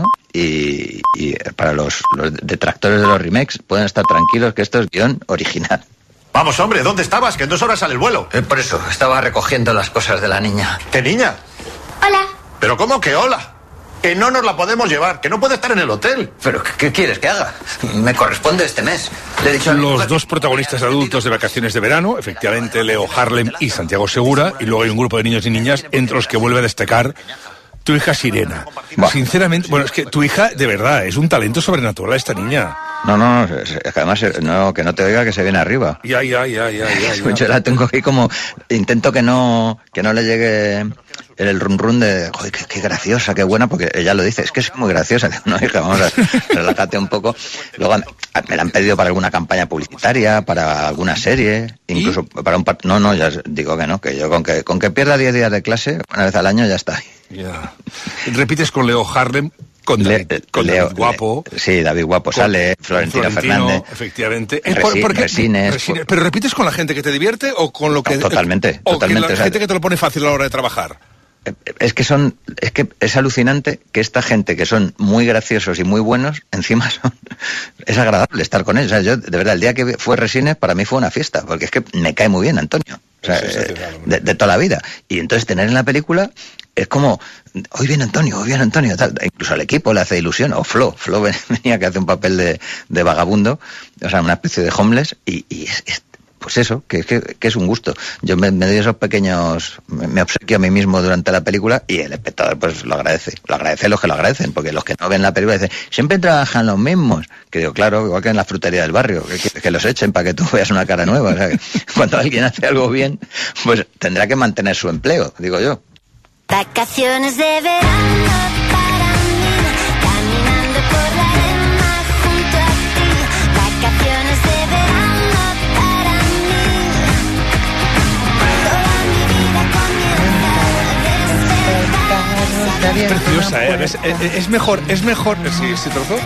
y, y para los, los detractores de los remakes pueden estar tranquilos que esto es guión original. Vamos, hombre, ¿dónde estabas? Que en dos horas sale el vuelo. Eh, por eso, estaba recogiendo las cosas de la niña. ¿Qué niña? Hola. ¿Pero cómo que hola? Que no nos la podemos llevar, que no puede estar en el hotel. ¿Pero qué, qué quieres que haga? Me corresponde este mes. Le he dicho a mi Los mujer- dos protagonistas adultos de vacaciones de verano, efectivamente Leo Harlem y Santiago Segura, y luego hay un grupo de niños y niñas entre los que vuelve a destacar tu hija Sirena. Sinceramente, bueno, es que tu hija, de verdad, es un talento sobrenatural esta niña. No, no, no, es que además eh, no, que no te oiga que se viene arriba. Ya, ya, ya, ya, ya, ya. Yo la tengo ahí como, intento que no, que no le llegue el run run de, joder, qué, qué graciosa, qué buena, porque ella lo dice, es que es muy graciosa. No, hija, vamos a relájate un poco. Luego me la han pedido para alguna campaña publicitaria, para alguna serie, incluso para un par... No, no, ya digo que no, que yo con que, con que pierda diez días de clase, una vez al año ya está. Ya. Repites con Leo Harlem, con David, Le, con Leo, David Guapo. Le, sí, David Guapo con, sale, Florentino, con Florentino Fernández. Efectivamente. Resi, ¿Por, por qué? Resines, Resines. por... ¿Pero repites con la gente que te divierte o con lo que... No, totalmente, o totalmente. que la o sea, gente que te lo pone fácil a la hora de trabajar? Es que son, es que es alucinante que esta gente que son muy graciosos y muy buenos, encima son, es agradable estar con ellos. O sea, yo, de verdad, el día que fue Resines, para mí fue una fiesta, porque es que me cae muy bien Antonio. O sea, sí, sí, claro, de, de toda la vida. Y entonces tener en la película es como, hoy viene Antonio, hoy viene Antonio, tal. Incluso al equipo le hace ilusión, o Flo, Flo venía que hace un papel de, de vagabundo, o sea, una especie de homeless, y, y es, es pues eso, que, que, que es un gusto. Yo me, me doy esos pequeños, me, me obsequio a mí mismo durante la película y el espectador pues lo agradece. Lo agradece los que lo agradecen, porque los que no ven la película dicen, siempre trabajan los mismos. Que digo, claro, igual que en la frutería del barrio, que, que, que los echen para que tú veas una cara nueva. O sea, que cuando alguien hace algo bien, pues tendrá que mantener su empleo, digo yo. Vacaciones de verano para mí, caminando por la arena junto a ti. Vacaciones de verano para mí. Toda mi vida comienza a despertar. Preciosa, ¿eh? Es, es, es mejor, es mejor... ¿Sí, este trozo?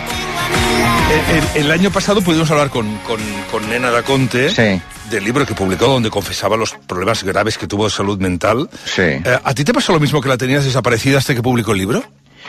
El, el año pasado pudimos hablar con, con, con Nena Daconte, sí, del libro que publicó donde confesaba los problemas graves que tuvo de salud mental. Sí. Eh, ¿A ti te pasó lo mismo que la tenías desaparecida hasta que publicó el libro?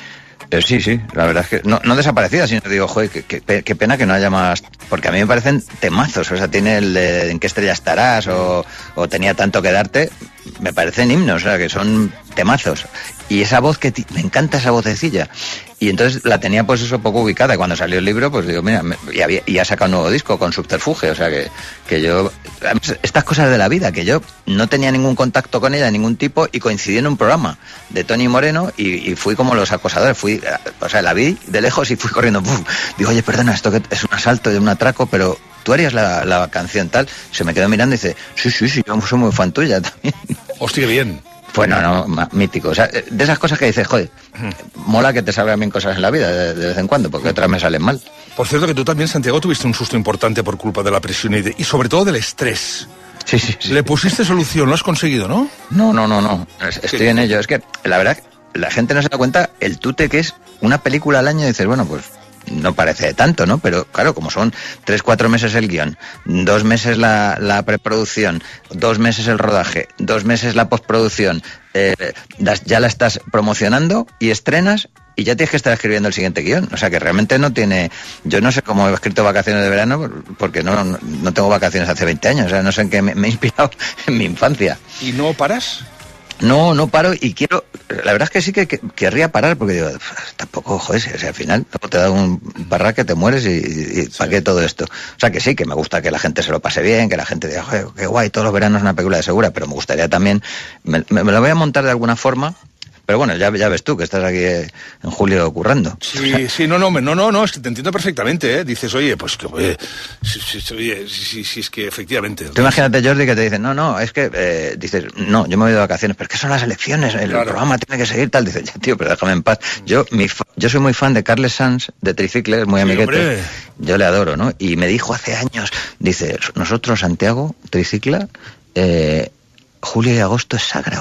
Eh, sí, sí, la verdad es que no, no desaparecida, sino digo, joder, qué, qué, qué pena que no haya más, porque a mí me parecen temazos, o sea, tiene el de En qué estrella estarás o, o Tenía tanto que darte, me parecen himnos, o sea, que son temazos. Y esa voz que t- me encanta esa vocecilla. Y entonces la tenía pues eso poco ubicada. Y cuando salió el libro, pues digo, mira, me, y, había, y ha sacado un nuevo disco con Subterfuge. O sea que, que yo... Estas cosas de la vida, que yo no tenía ningún contacto con ella de ningún tipo y coincidí en un programa de Tony Moreno y, y fui como los acosadores. Fui, o sea, la vi de lejos y fui corriendo. ¡Puf! Digo, oye, perdona, esto que es un asalto, es un atraco, pero... ¿Tú harías la, la canción tal? Se me quedó mirando y dice, sí, sí, sí, yo soy muy fan tuya también. Hostia, bien. Bueno, no, mítico. O sea, de esas cosas que dices, joder, mola que te salgan bien cosas en la vida de, de vez en cuando, porque otras me salen mal. Por cierto, que tú también, Santiago, tuviste un susto importante por culpa de la presión y, de, y sobre todo del estrés. Sí, sí, sí. Le pusiste solución, lo has conseguido, ¿no? No, no, no, no. Estoy en ello. Es que, la verdad, la gente no se da cuenta el tute que es una película al año y dices, bueno, pues... no parece de tanto, ¿no? Pero claro, como son tres, cuatro meses el guión, dos meses la, la preproducción, dos meses el rodaje, dos meses la postproducción, eh, ya la estás promocionando y estrenas y ya tienes que estar escribiendo el siguiente guión. O sea que realmente no tiene... Yo no sé cómo he escrito Vacaciones de Verano porque no, no, no tengo vacaciones hace veinte años. O sea, no sé en qué me, me he inspirado en mi infancia. ¿Y no paras? No, no paro y quiero... La verdad es que sí que, que querría parar porque digo, tampoco, joder, o sea, al final te da un barra que te mueres y, y, y ¿para qué todo esto? O sea, que sí, que me gusta que la gente se lo pase bien, que la gente diga, joder, qué guay, todos los veranos una película de Segura, pero me gustaría también... Me, me, me lo voy a montar de alguna forma... Pero bueno, ya, ya ves tú que estás aquí en julio currando. Sí, o sea, sí, no, no, no, no, no, es que te entiendo perfectamente, ¿eh? Dices, oye, pues que, oye, si, si, oye, si, si es que efectivamente... Tú imagínate, Jordi, que te dicen, no, no, es que, eh, dices, no, yo me voy de vacaciones, pero es que son las elecciones, el claro. programa tiene que seguir tal. Dices, ya, tío, pero déjame en paz. Yo, mi, yo soy muy fan de Carles Sanz, de Tricicles, muy sí, amiguete. Hombre. Yo le adoro, ¿no? Y me dijo hace años, dice, nosotros, Santiago, Tricicla, eh, julio y agosto es sagrado. O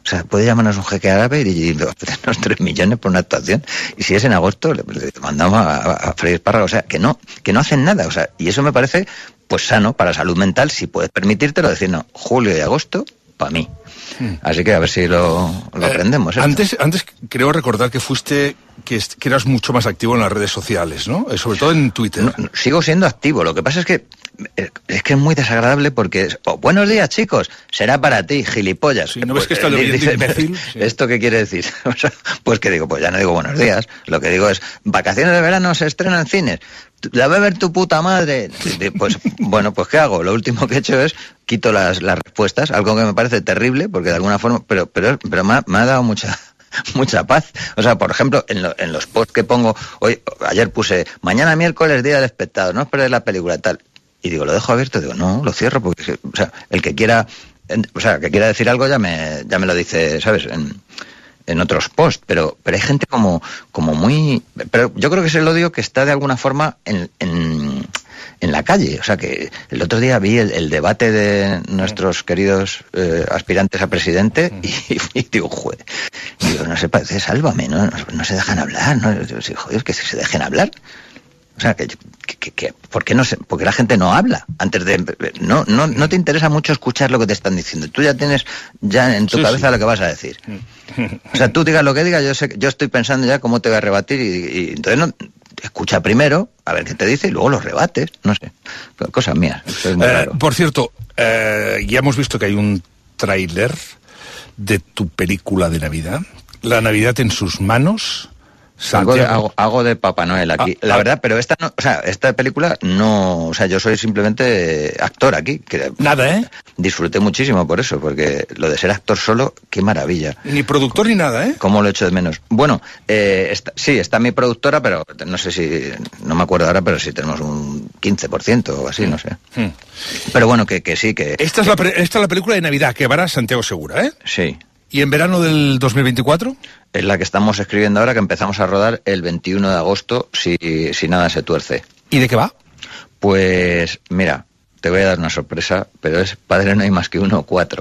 O sea, puede llamarnos un jeque árabe y ofrecernos tres millones por una actuación. Y si es en agosto, le, le mandamos a, a, a freír espárragos. O sea, que no, que no hacen nada. O sea, y eso me parece, pues, sano para salud mental, si puedes permitírtelo, decir, no, julio y agosto, para mí. Así que a ver si lo, lo aprendemos. Eh, antes, antes creo recordar que fuiste, que, que eras mucho más activo en las redes sociales, ¿no? Eh, sobre todo en Twitter. No, no, sigo siendo activo. Lo que pasa es que es que es muy desagradable porque es, oh, buenos días, chicos, será para ti, gilipollas. Sí, ¿no ves que está lo bien imbécil? Sí. ¿Esto qué quiere decir? O sea, pues que digo, pues ya no digo buenos días. Lo que digo es, vacaciones de verano se estrenan en cines. La va a ver tu puta madre. Pues bueno, pues ¿qué hago? Lo último que he hecho es quito las, las respuestas, algo que me parece terrible, porque de alguna forma, pero pero pero me ha, me ha dado mucha mucha paz. O sea, por ejemplo, en, lo, en los posts que pongo, hoy ayer puse, mañana miércoles, día del espectador, no os perdáis la película, tal. Y digo, lo dejo abierto, digo, no, lo cierro, porque, o sea, el que quiera, o sea, que quiera decir algo ya me, ya me lo dice, ¿sabes?, en, en otros posts, pero, pero hay gente como, como muy, pero yo creo que es el odio que está de alguna forma en, en, en la calle. O sea, que el otro día vi el, el debate de nuestros queridos eh, aspirantes a presidente y, y digo, joder, digo, no se parece, sálvame, ¿no? No, no se dejan hablar, ¿no? Digo, joder, que se dejen hablar. O sea, que, que, que ¿por qué no se, porque la gente no habla antes de, no, no, no te interesa mucho escuchar lo que te están diciendo. Tú ya tienes ya en tu sí, cabeza sí. lo que vas a decir. O sea, tú digas lo que digas, yo sé, yo estoy pensando ya cómo te voy a rebatir y, y entonces no, escucha primero a ver qué te dice y luego lo rebates, no sé, cosas mías. Es muy eh, raro. Por cierto, eh, ya hemos visto que hay un tráiler de tu película de Navidad, La Navidad en sus manos. Hago de, hago, hago de Papá Noel aquí, ah, la ah, verdad, pero esta no, o sea, esta película no, o sea, yo soy simplemente actor aquí. Que nada, ¿eh? Disfruté muchísimo por eso, porque lo de ser actor solo, qué maravilla. Ni productor ni nada, ¿eh? Cómo lo echo de menos. Bueno, eh, está, sí, está mi productora, pero no sé si, no me acuerdo ahora, pero sí tenemos un quince por ciento o así, no sé. Hmm. Pero bueno, que, que sí, que... Esta es, la pre- esta es la película de Navidad que va a Santiago Segura, ¿eh? Sí. ¿Y en verano del dos mil veinticuatro? Es la que estamos escribiendo ahora, que empezamos a rodar el veintiuno de agosto, si, si nada se tuerce. ¿Y de qué va? Pues, mira, te voy a dar una sorpresa, pero es Padre no hay más que uno, cuatro.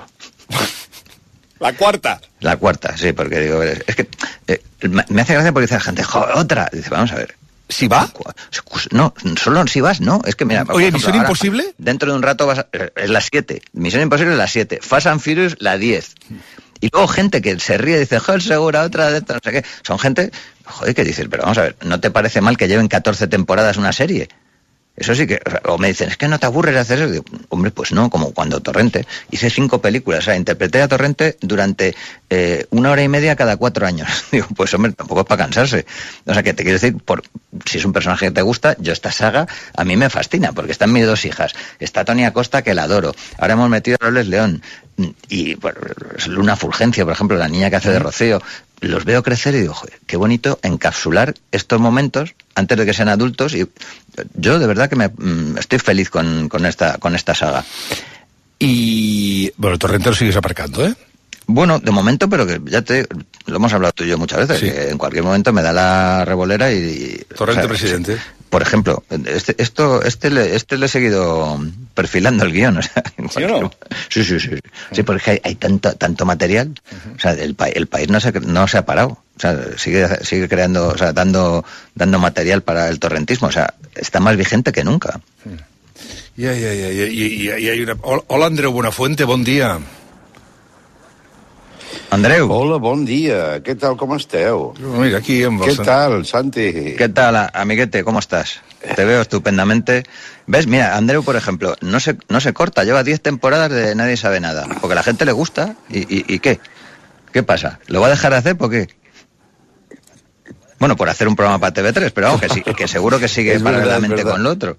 ¿La cuarta? La cuarta, sí, porque digo, es que eh, me hace gracia porque dice la gente, joder, otra. Dice, vamos a ver. ¿Si va? No, solo si vas, no. Es que mira. Oye, ejemplo, ¿Misión Imposible? Dentro de un rato vas a, es la siete. Misión Imposible es la siete. Fast and Furious la diez. Y luego gente que se ríe y dice, joder, segura, otra de estas, no sé qué. Son gente, joder, que dices, pero vamos a ver, ¿no te parece mal que lleven catorce temporadas una serie? Eso sí que... O me dicen, es que no te aburres de hacer eso. Digo, hombre, pues no, como cuando Torrente. Hice cinco películas, o sea, interpreté a Torrente durante eh, una hora y media cada cuatro años. Digo, pues hombre, tampoco es para cansarse. O sea, que te quiero decir, por, si es un personaje que te gusta, yo esta saga a mí me fascina, porque están mis dos hijas. Está Tony Acosta, que la adoro. Ahora hemos metido a Roles León. Y bueno, Luna Fulgencia, por ejemplo, la niña que hace de Rocío. Los veo crecer y digo, joder, qué bonito encapsular estos momentos antes de que sean adultos, y yo de verdad que me mm, estoy feliz con, con esta con esta saga. Y bueno, Torrente lo sigues aparcando, ¿eh? Bueno, de momento, pero que ya te lo hemos hablado tú y yo muchas veces, sí. Que en cualquier momento me da la revolera y... y Torrente, o sea, presidente. Por ejemplo, este, esto, este, le, este le he seguido perfilando el guión. O sea, ¿Sí o no? Sí, sí, sí. Sí, porque hay, hay tanto, tanto material. Uh-huh. O sea, el, el país no se, no se ha parado. O sea, sigue, sigue creando, o sea, dando, dando material para el torrentismo. O sea, está más vigente que nunca. Ya, ya, ya, ya, ya, ya hay una... Hola, Andreu Buenafuente, bon dia. Andreu. Hola, bon dia. Què tal, com esteu? Mira, aquí en ¿Qué tal, Santi? ¿Qué tal, amiguete? ¿Cómo estás? Te veo estupendamente. ¿Ves? Mira, Andreu, por ejemplo, no se, no se corta. Lleva diez temporadas de Nadie sabe nada. Porque a la gente le gusta. ¿Y, y, y qué? ¿Qué pasa? ¿Lo va a dejar de hacer? ¿Por qué? Bueno, por hacer un programa para T V tres, pero vamos, que, sí, que seguro que sigue paralelamente con lo otro.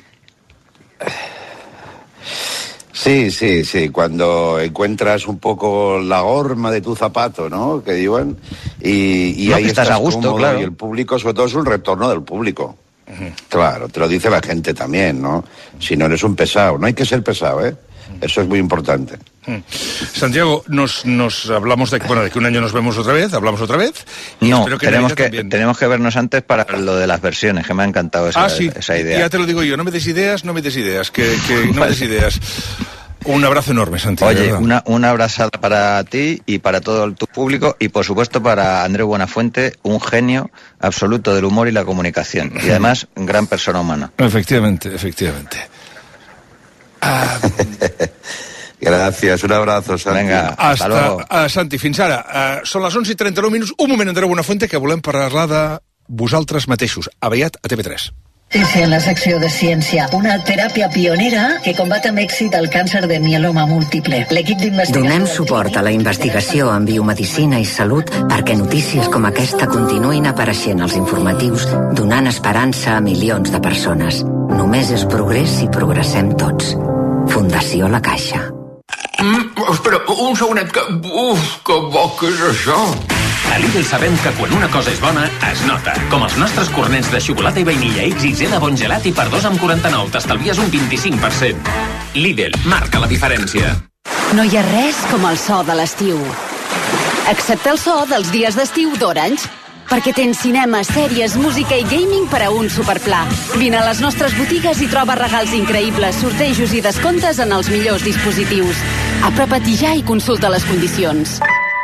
Sí, sí, sí, cuando encuentras un poco la horma de tu zapato, ¿no?, que digan, y, y no, ahí estás, estás a gusto, cómodo, claro. Y el público, sobre todo, es un retorno del público. Uh-huh. Claro, te lo dice la gente también, ¿no? Si no eres un pesado, no hay que ser pesado, ¿eh? Eso es muy importante. Hmm. Santiago, nos, nos hablamos de que, bueno, de que un año nos vemos otra vez, hablamos otra vez. No, que tenemos, que, tenemos que vernos antes para lo de las versiones, que me ha encantado esa, ah, sí. esa idea. Ya te lo digo yo, no me des ideas, no me des ideas, que, que no me des ideas. Un abrazo enorme, Santi. Oye, una, una abrazada para ti y para todo tu público y, por supuesto, para Andreu Buenafuente, un genio absoluto del humor y la comunicación. Y, además, gran persona humana. Efectivamente, efectivamente. Ah... Gràcies, un abrazo, Santi. Vinga, hasta, hasta luego. Uh, Santi, fins ara. Uh, són les onze i trenta-nou minuts. Un moment, Andreu Buenafuente, que volem parlar de vosaltres mateixos. Aviat a T V tres. Inicia en la secció de ciència una teràpia pionera que combat amb èxit el càncer de mieloma múltiple. L'equip d'investigació... Donem suport a la investigació en biomedicina i salut perquè notícies com aquesta continuïn apareixent als informatius, donant esperança a milions de persones. Només és progrés si progressem tots. Fundació La Caixa. Mm, espera, un segonet, que... Uf, que bo que és això! A Lidl sabem que quan una cosa és bona, es nota. Com els nostres cornets de xocolata i vainilla X X L bon gelat i per dos amb quaranta-nou. T'estalvies un vint-i-cinc per cent. Lidl, marca la diferència. No hi ha res com el so de l'estiu. Excepte el so dels dies d'estiu d'Orange. Perquè tens cinema, sèries, música i gaming per a un superpla. Vine a les nostres botigues i troba regals increïbles, sortejos i descomptes en els millors dispositius. Apropa-t'hi ja i consulta les condicions.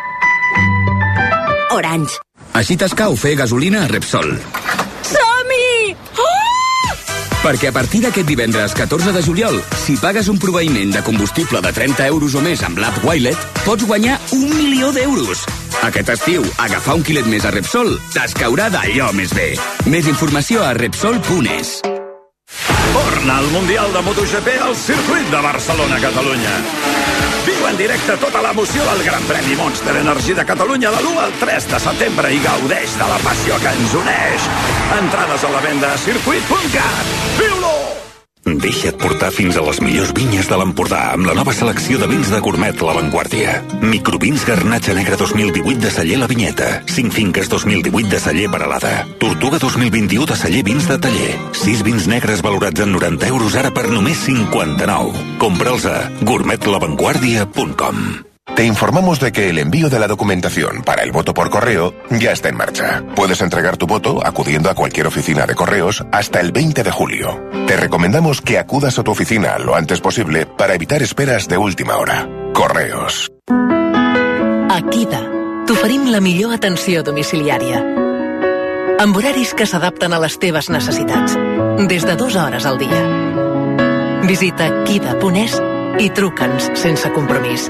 Orange. Així t'escau fer gasolina a Repsol. Som-hi! Oh! Perquè a partir d'aquest divendres catorze de juliol, si pagues un proveïment de combustible de trenta euros o més amb l'app Wilet, pots guanyar un milió d'euros. Aquest estiu, agafar un quilet més a Repsol t'escaurà d'allò més bé. Més informació a repsol punt es. Torna al Mundial de MotoGP al circuit de Barcelona, Catalunya. Viu en directe tota l'emoció del Gran Premi Monster Energy de Catalunya de l'u al tres de setembre i gaudeix de la passió que ens uneix. Entrades a la venda a circuit punt cat. Viu-lo! Deixa't portar fins a les millors vinyes de l'Empordà amb la nova selecció de vins de gourmet La Vanguardia. Microvins Garnatxa Negre dos mil divuit de Celler La Vinyeta. cinc finques dos mil divuit de Celler Peralada. Tortuga dos mil vint-i-u de Celler Vins de Taller. sis vins negres valorats en noranta euros ara per només cinquanta-nou. Compra'ls a gourmet la vanguardia punt com. Te informamos de que el envío de la documentación para el voto por correo ya está en marcha. Puedes entregar tu voto acudiendo a cualquier oficina de correos hasta el veinte de julio. Te recomendamos que acudas a tu oficina lo antes posible para evitar esperas de última hora. Correos. A Kida t'oferim la millor atenció domiciliària. Amb horaris que s'adapten a les teves necessitats. Des de dues hores al dia. Visita kida punt es i truca'ns sense compromís.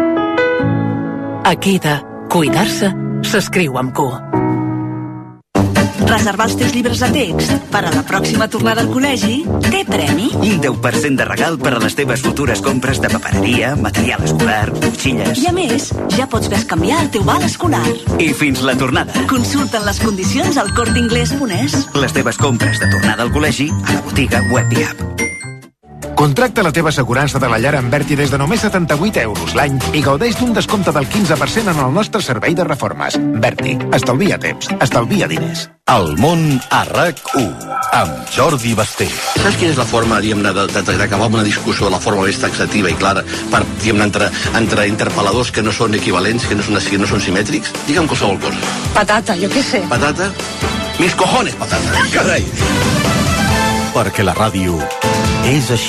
A Kida, cuidar-se s'escriu amb Q. Reservar els teus llibres de text per a la pròxima tornada al col·legi té premi. Un deu per cent de regal per a les teves futures compres de papereria, material escolar, motxilles. I a més, ja pots bescanviar el teu val escolar. I fins la tornada. Consulta les condicions al corte inglés punt es. Les teves compres de tornada al col·legi a la botiga web i app. Contracta la teva assegurança de la llar amb Berti des de només setanta-vuit euros l'any i gaudeix d'un descompte del quinze per cent en el nostre servei de reformes. Berti, estalvia temps, estalvia diners. El món a RAC u, amb Jordi Basté. Saps quina és la forma, diguem-ne, d'acabar amb una discussió de la forma més taxativa i clara per, diguem-ne, entre, entre interpel·ladors que no són equivalents, que no són, que no són simètrics? Digue'm qualsevol cosa. Patata, jo què sé. Patata? Mis cojones, patata. Carai. Perquè la ràdio és així.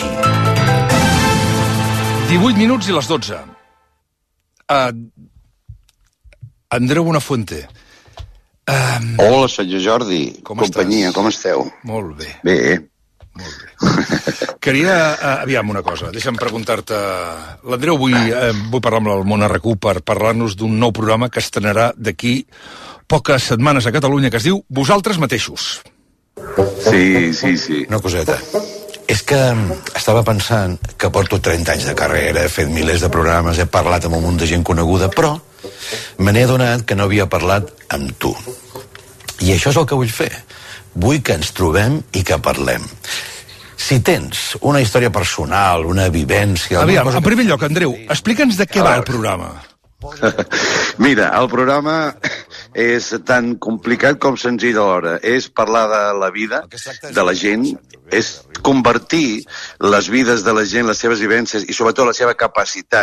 divuit minuts i les dotze. Uh, Andreu Buenafuente. Um... Hola, senyor Jordi. Com Companyia, estàs? com esteu? Molt bé. Bé. Molt bé. Queria, uh, aviam, una cosa. Deixa'm preguntar-te... L'Andreu, vull, uh, vull parlar amb el món a RAC u per parlar-nos d'un nou programa que estrenarà d'aquí poques setmanes a Catalunya, que es diu Vosaltres mateixos. Sí, sí, sí. Una coseta. És que estava pensant que porto trenta anys de carrera, he fet milers de programes, he parlat amb un munt de gent coneguda, però me n'he adonat que no havia parlat amb tu. I això és el que vull fer. Vull que ens trobem i que parlem. Si tens una història personal, una vivència... Aviam, cosa... en primer lloc, Andreu, explica'ns de què va el programa. Mira, el programa és tan complicat com senzill alhora. És parlar de la vida, de la gent, és convertir les vides de la gent, les seves vivències i sobretot la seva capacitat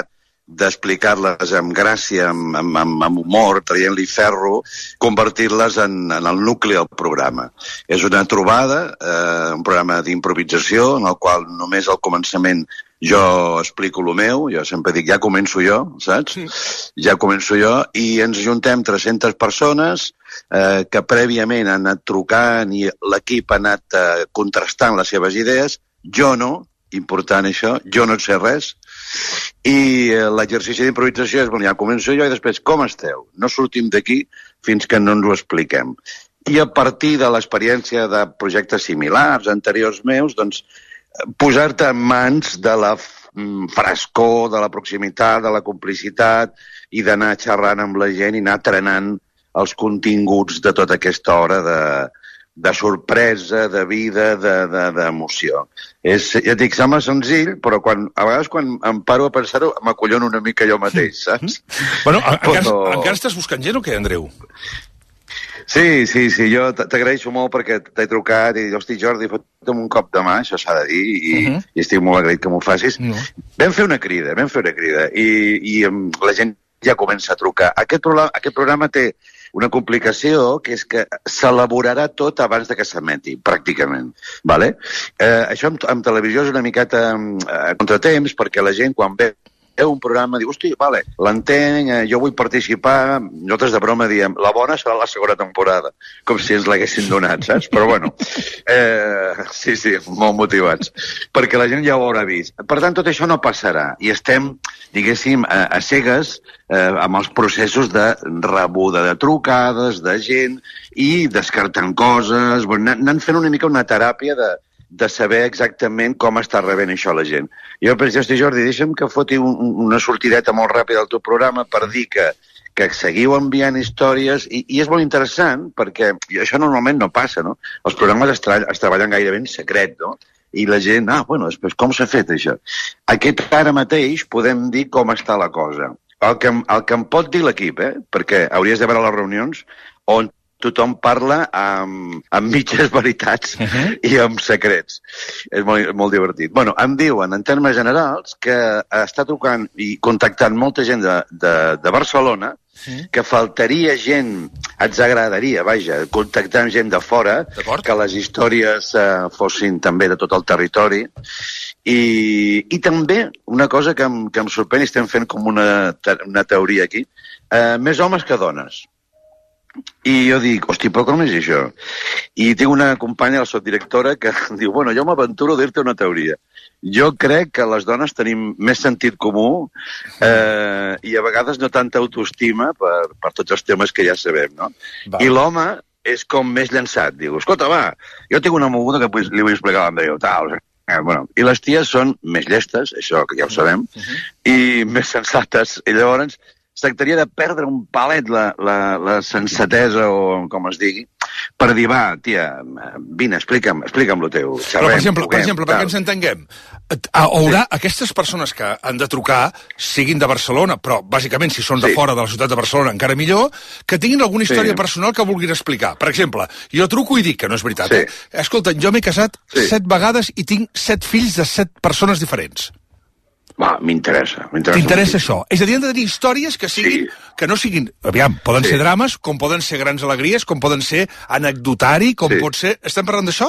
d'explicar-les amb gràcia, amb, amb, amb humor, traient-li ferro, convertir-les en, en el nucli del programa. És una trobada, eh, un programa d'improvisació, en el qual només al començament jo explico el meu, jo sempre dic, ja començo jo, saps? Sí. Ja començo jo, i ens juntem tres-centes persones eh, que prèviament han anat trucant i l'equip ha anat eh, contrastant les seves idees, jo no, important això, jo no sé res, i eh, l'exercici d'improvisació és, bueno, ja començo jo i després, com esteu? No sortim d'aquí fins que no ens ho expliquem. I a partir de l'experiència de projectes similars, anteriors meus, doncs, posar-te en mans de la frescor, de la proximitat, de la complicitat i d'anar xerrant amb la gent i anar trenant els continguts de tota aquesta hora de, de sorpresa, de vida, d'emoció. De, de, és, ja et dic, sembla senzill, però quan, a vegades quan em paro a pensar-ho m'acollono una mica jo mateix, saps? Bueno, encara, però... encara estàs buscant gent o què, Andreu? Sí, sí, sí, jo t'agraeixo molt perquè t'he trucat i, hosti, Jordi, fota'm un cop de mà, això s'ha de dir, i, uh -huh. i estic molt agraït que m'ho facis. Uh -huh. Vam fer una crida, vam fer una crida, i, i um, la gent ja comença a trucar. Aquest programa, aquest programa té una complicació, que és que s'elaborarà tot abans de que s'emeti, pràcticament. Vale? Eh, això en, en televisió és una miqueta eh, contratemps, perquè la gent, quan ve un programa, diu, hosti, vale, l'entenc, eh, jo vull participar, nosaltres de broma diem, la bona serà la segona temporada, com si ens l'haguessin donat, saps? Però bueno, eh, sí, sí, molt motivats, perquè la gent ja ho haurà vist. Per tant, tot això no passarà, i estem, diguéssim, a, a cegues eh, amb els processos de rebuda de trucades, de gent, i descartant coses, bueno, anant fent una mica una teràpia de de saber exactament com està rebent això la gent. Jo penso, hosti, Jordi, deixa'm que foti un, una sortideta molt ràpida al teu programa per dir que, que seguiu enviant històries, i, i és molt interessant, perquè això normalment no passa, no? Els programes es, tra es treballen gairebé en secret, no? I la gent, ah, bueno, després com s'ha fet això? Aquest ara mateix podem dir com està la cosa. El que, el que em pot dir l'equip, eh? Perquè hauries de veure les reunions on tothom parla amb, amb mitges veritats uh -huh. i amb secrets. És molt, molt divertit. Bueno, em diuen, en termes generals, que està trucant i contactant molta gent de, de, de Barcelona, uh-huh. que faltaria gent, ens agradaria, vaja, contactar amb gent de fora, que les històries eh, fossin també de tot el territori. I, i també, una cosa que em, que em sorprèn, i estem fent com una, una teoria aquí, eh, més homes que dones. I jo dic, hosti, però com és això? I tinc una companya, la subdirectora, que diu, bueno, jo m'aventuro a dir-te una teoria. Jo crec que les dones tenim més sentit comú eh, i a vegades no tanta autoestima per, per tots els temes que ja sabem, no? Va. I l'home és com més llançat. Diu, escolta, va, jo tinc una moguda que li vull explicar a l'Andreu, tal, eh, bueno. I les ties són més llestes, això que ja ho sabem, uh-huh. i més sensates. I llavors es tractaria de perdre un palet la, la, la sensatesa, o com es digui, per dir, va, tia, vine, explica'm, explica'm lo teu. Xerrem, Però, per exemple, puguem, per exemple perquè ens entenguem, haurà sí. aquestes persones que han de trucar, siguin de Barcelona, però bàsicament si són de sí. fora de la ciutat de Barcelona encara millor, que tinguin alguna història sí. personal que vulguin explicar. Per exemple, jo truco i dic, que no és veritat, sí. eh? Escolta, jo m'he casat sí. set vegades i tinc set fills de set persones diferents. Va, m'interessa. T'interessa això? És a dir, han de tenir històries que siguin, sí. que no siguin, aviam, poden sí. ser drames, com poden ser grans alegries, com poden ser anecdotari, com sí. pot ser... Estem parlant d'això?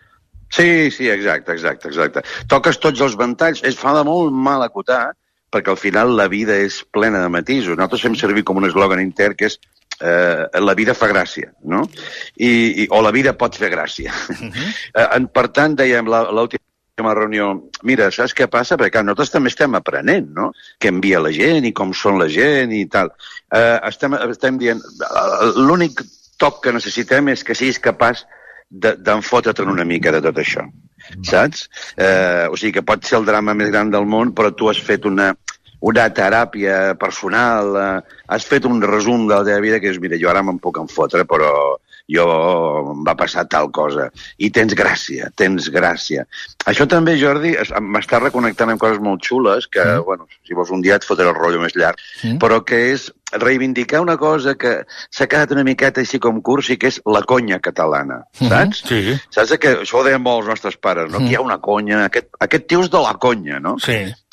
Sí, sí, exacte, exacte, exacte. Toques tots els ventalls, es fa de molt mal acotar, perquè al final la vida és plena de matisos. Nosaltres fem servir com un eslògan intern que és eh, la vida fa gràcia, no? I, i, o la vida pot fer gràcia. Uh-huh. eh, per tant, dèiem, l'última una reunió, mira, saps què passa? Perquè clar, nosaltres també estem aprenent, no? Què envia la gent i com són la gent i tal. Eh, estem, estem dient, l'únic toc que necessitem és que siguis capaç d'enfotre't una mica de tot això, saps? Eh, o sigui, que pot ser el drama més gran del món, però tu has fet una, una teràpia personal, eh, has fet un resum de la teva vida que és, mira, jo ara me'n puc enfotre, però jo em va passar tal cosa. I tens gràcia, tens gràcia. Això també, Jordi, m'està reconnectant amb coses molt xules, que, mm. bueno, si vols un dia et fotré el rotllo més llarg, mm. però que és reivindicar una cosa que s'ha quedat una miqueta així com cursi, que és la conya catalana, saps? Mm. Sí. Saps que això ho deien molts els nostres pares, no? Mm. Que hi ha una conya, aquest, aquest tio és de la conya, no? Sí.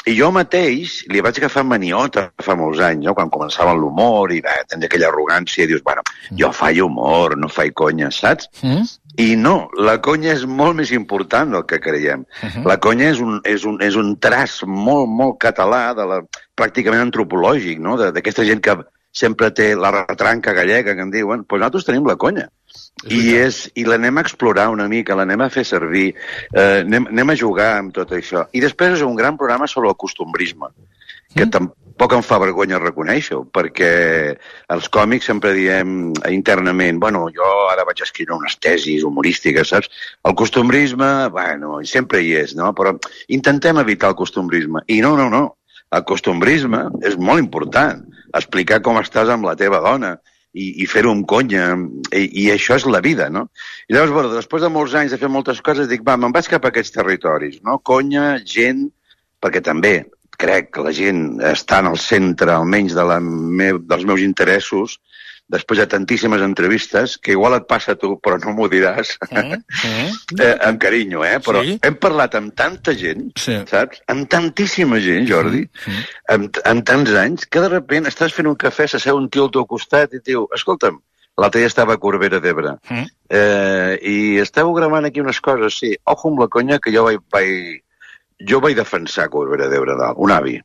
I jo mateix li vaig agafar maniota fa molts anys, no? Quan començava l'humor i va, tens aquella arrogància i dius, bueno, jo faig humor, no faig conya, saps? Mm. I no, la conya és molt més important del que creiem. Uh-huh. La conya és un, és un, és un traç molt, molt català, de la, pràcticament antropològic, no? D'aquesta gent que sempre té la retranca gallega, que en diuen, doncs nosaltres tenim la conya. I, és, i l'anem a explorar una mica, l'anem a fer servir, eh, anem, anem a jugar amb tot això. I després és un gran programa sobre el costumbrisme, que mm. tampoc em fa vergonya reconèixer-ho, perquè els còmics sempre diem internament, bueno, jo ara vaig escriure unes tesis humorístiques, saps? El costumbrisme, bueno, sempre hi és, no? Però intentem evitar el costumbrisme. I no, no, no. El costumbrisme és molt important. Explicar com estàs amb la teva dona, i, i fer-ho amb conya, i, i això és la vida, no? I llavors, bueno, després de molts anys de fer moltes coses, dic, va, me'n vaig cap a aquests territoris, no? Conya, gent, perquè també crec que la gent està en el centre, almenys de la me dels meus interessos, després de tantíssimes entrevistes, que igual et passa a tu, però no m'ho diràs, mm, mm. eh, amb carinyo, eh? Però sí? Hem parlat amb tanta gent, sí. Saps? Amb tantíssima gent, Jordi, mm. amb, amb tants anys, que de repente estàs fent un cafè, s'asseu un tio al teu costat i et diu, escolta'm, l'altre dia estava a Corbera d'Ebre, mm. eh, i estàveu gravant aquí unes coses, sí, ojo amb la conya, que jo vaig, vaig, jo vaig defensar Corbera d'Ebre dalt, un avi.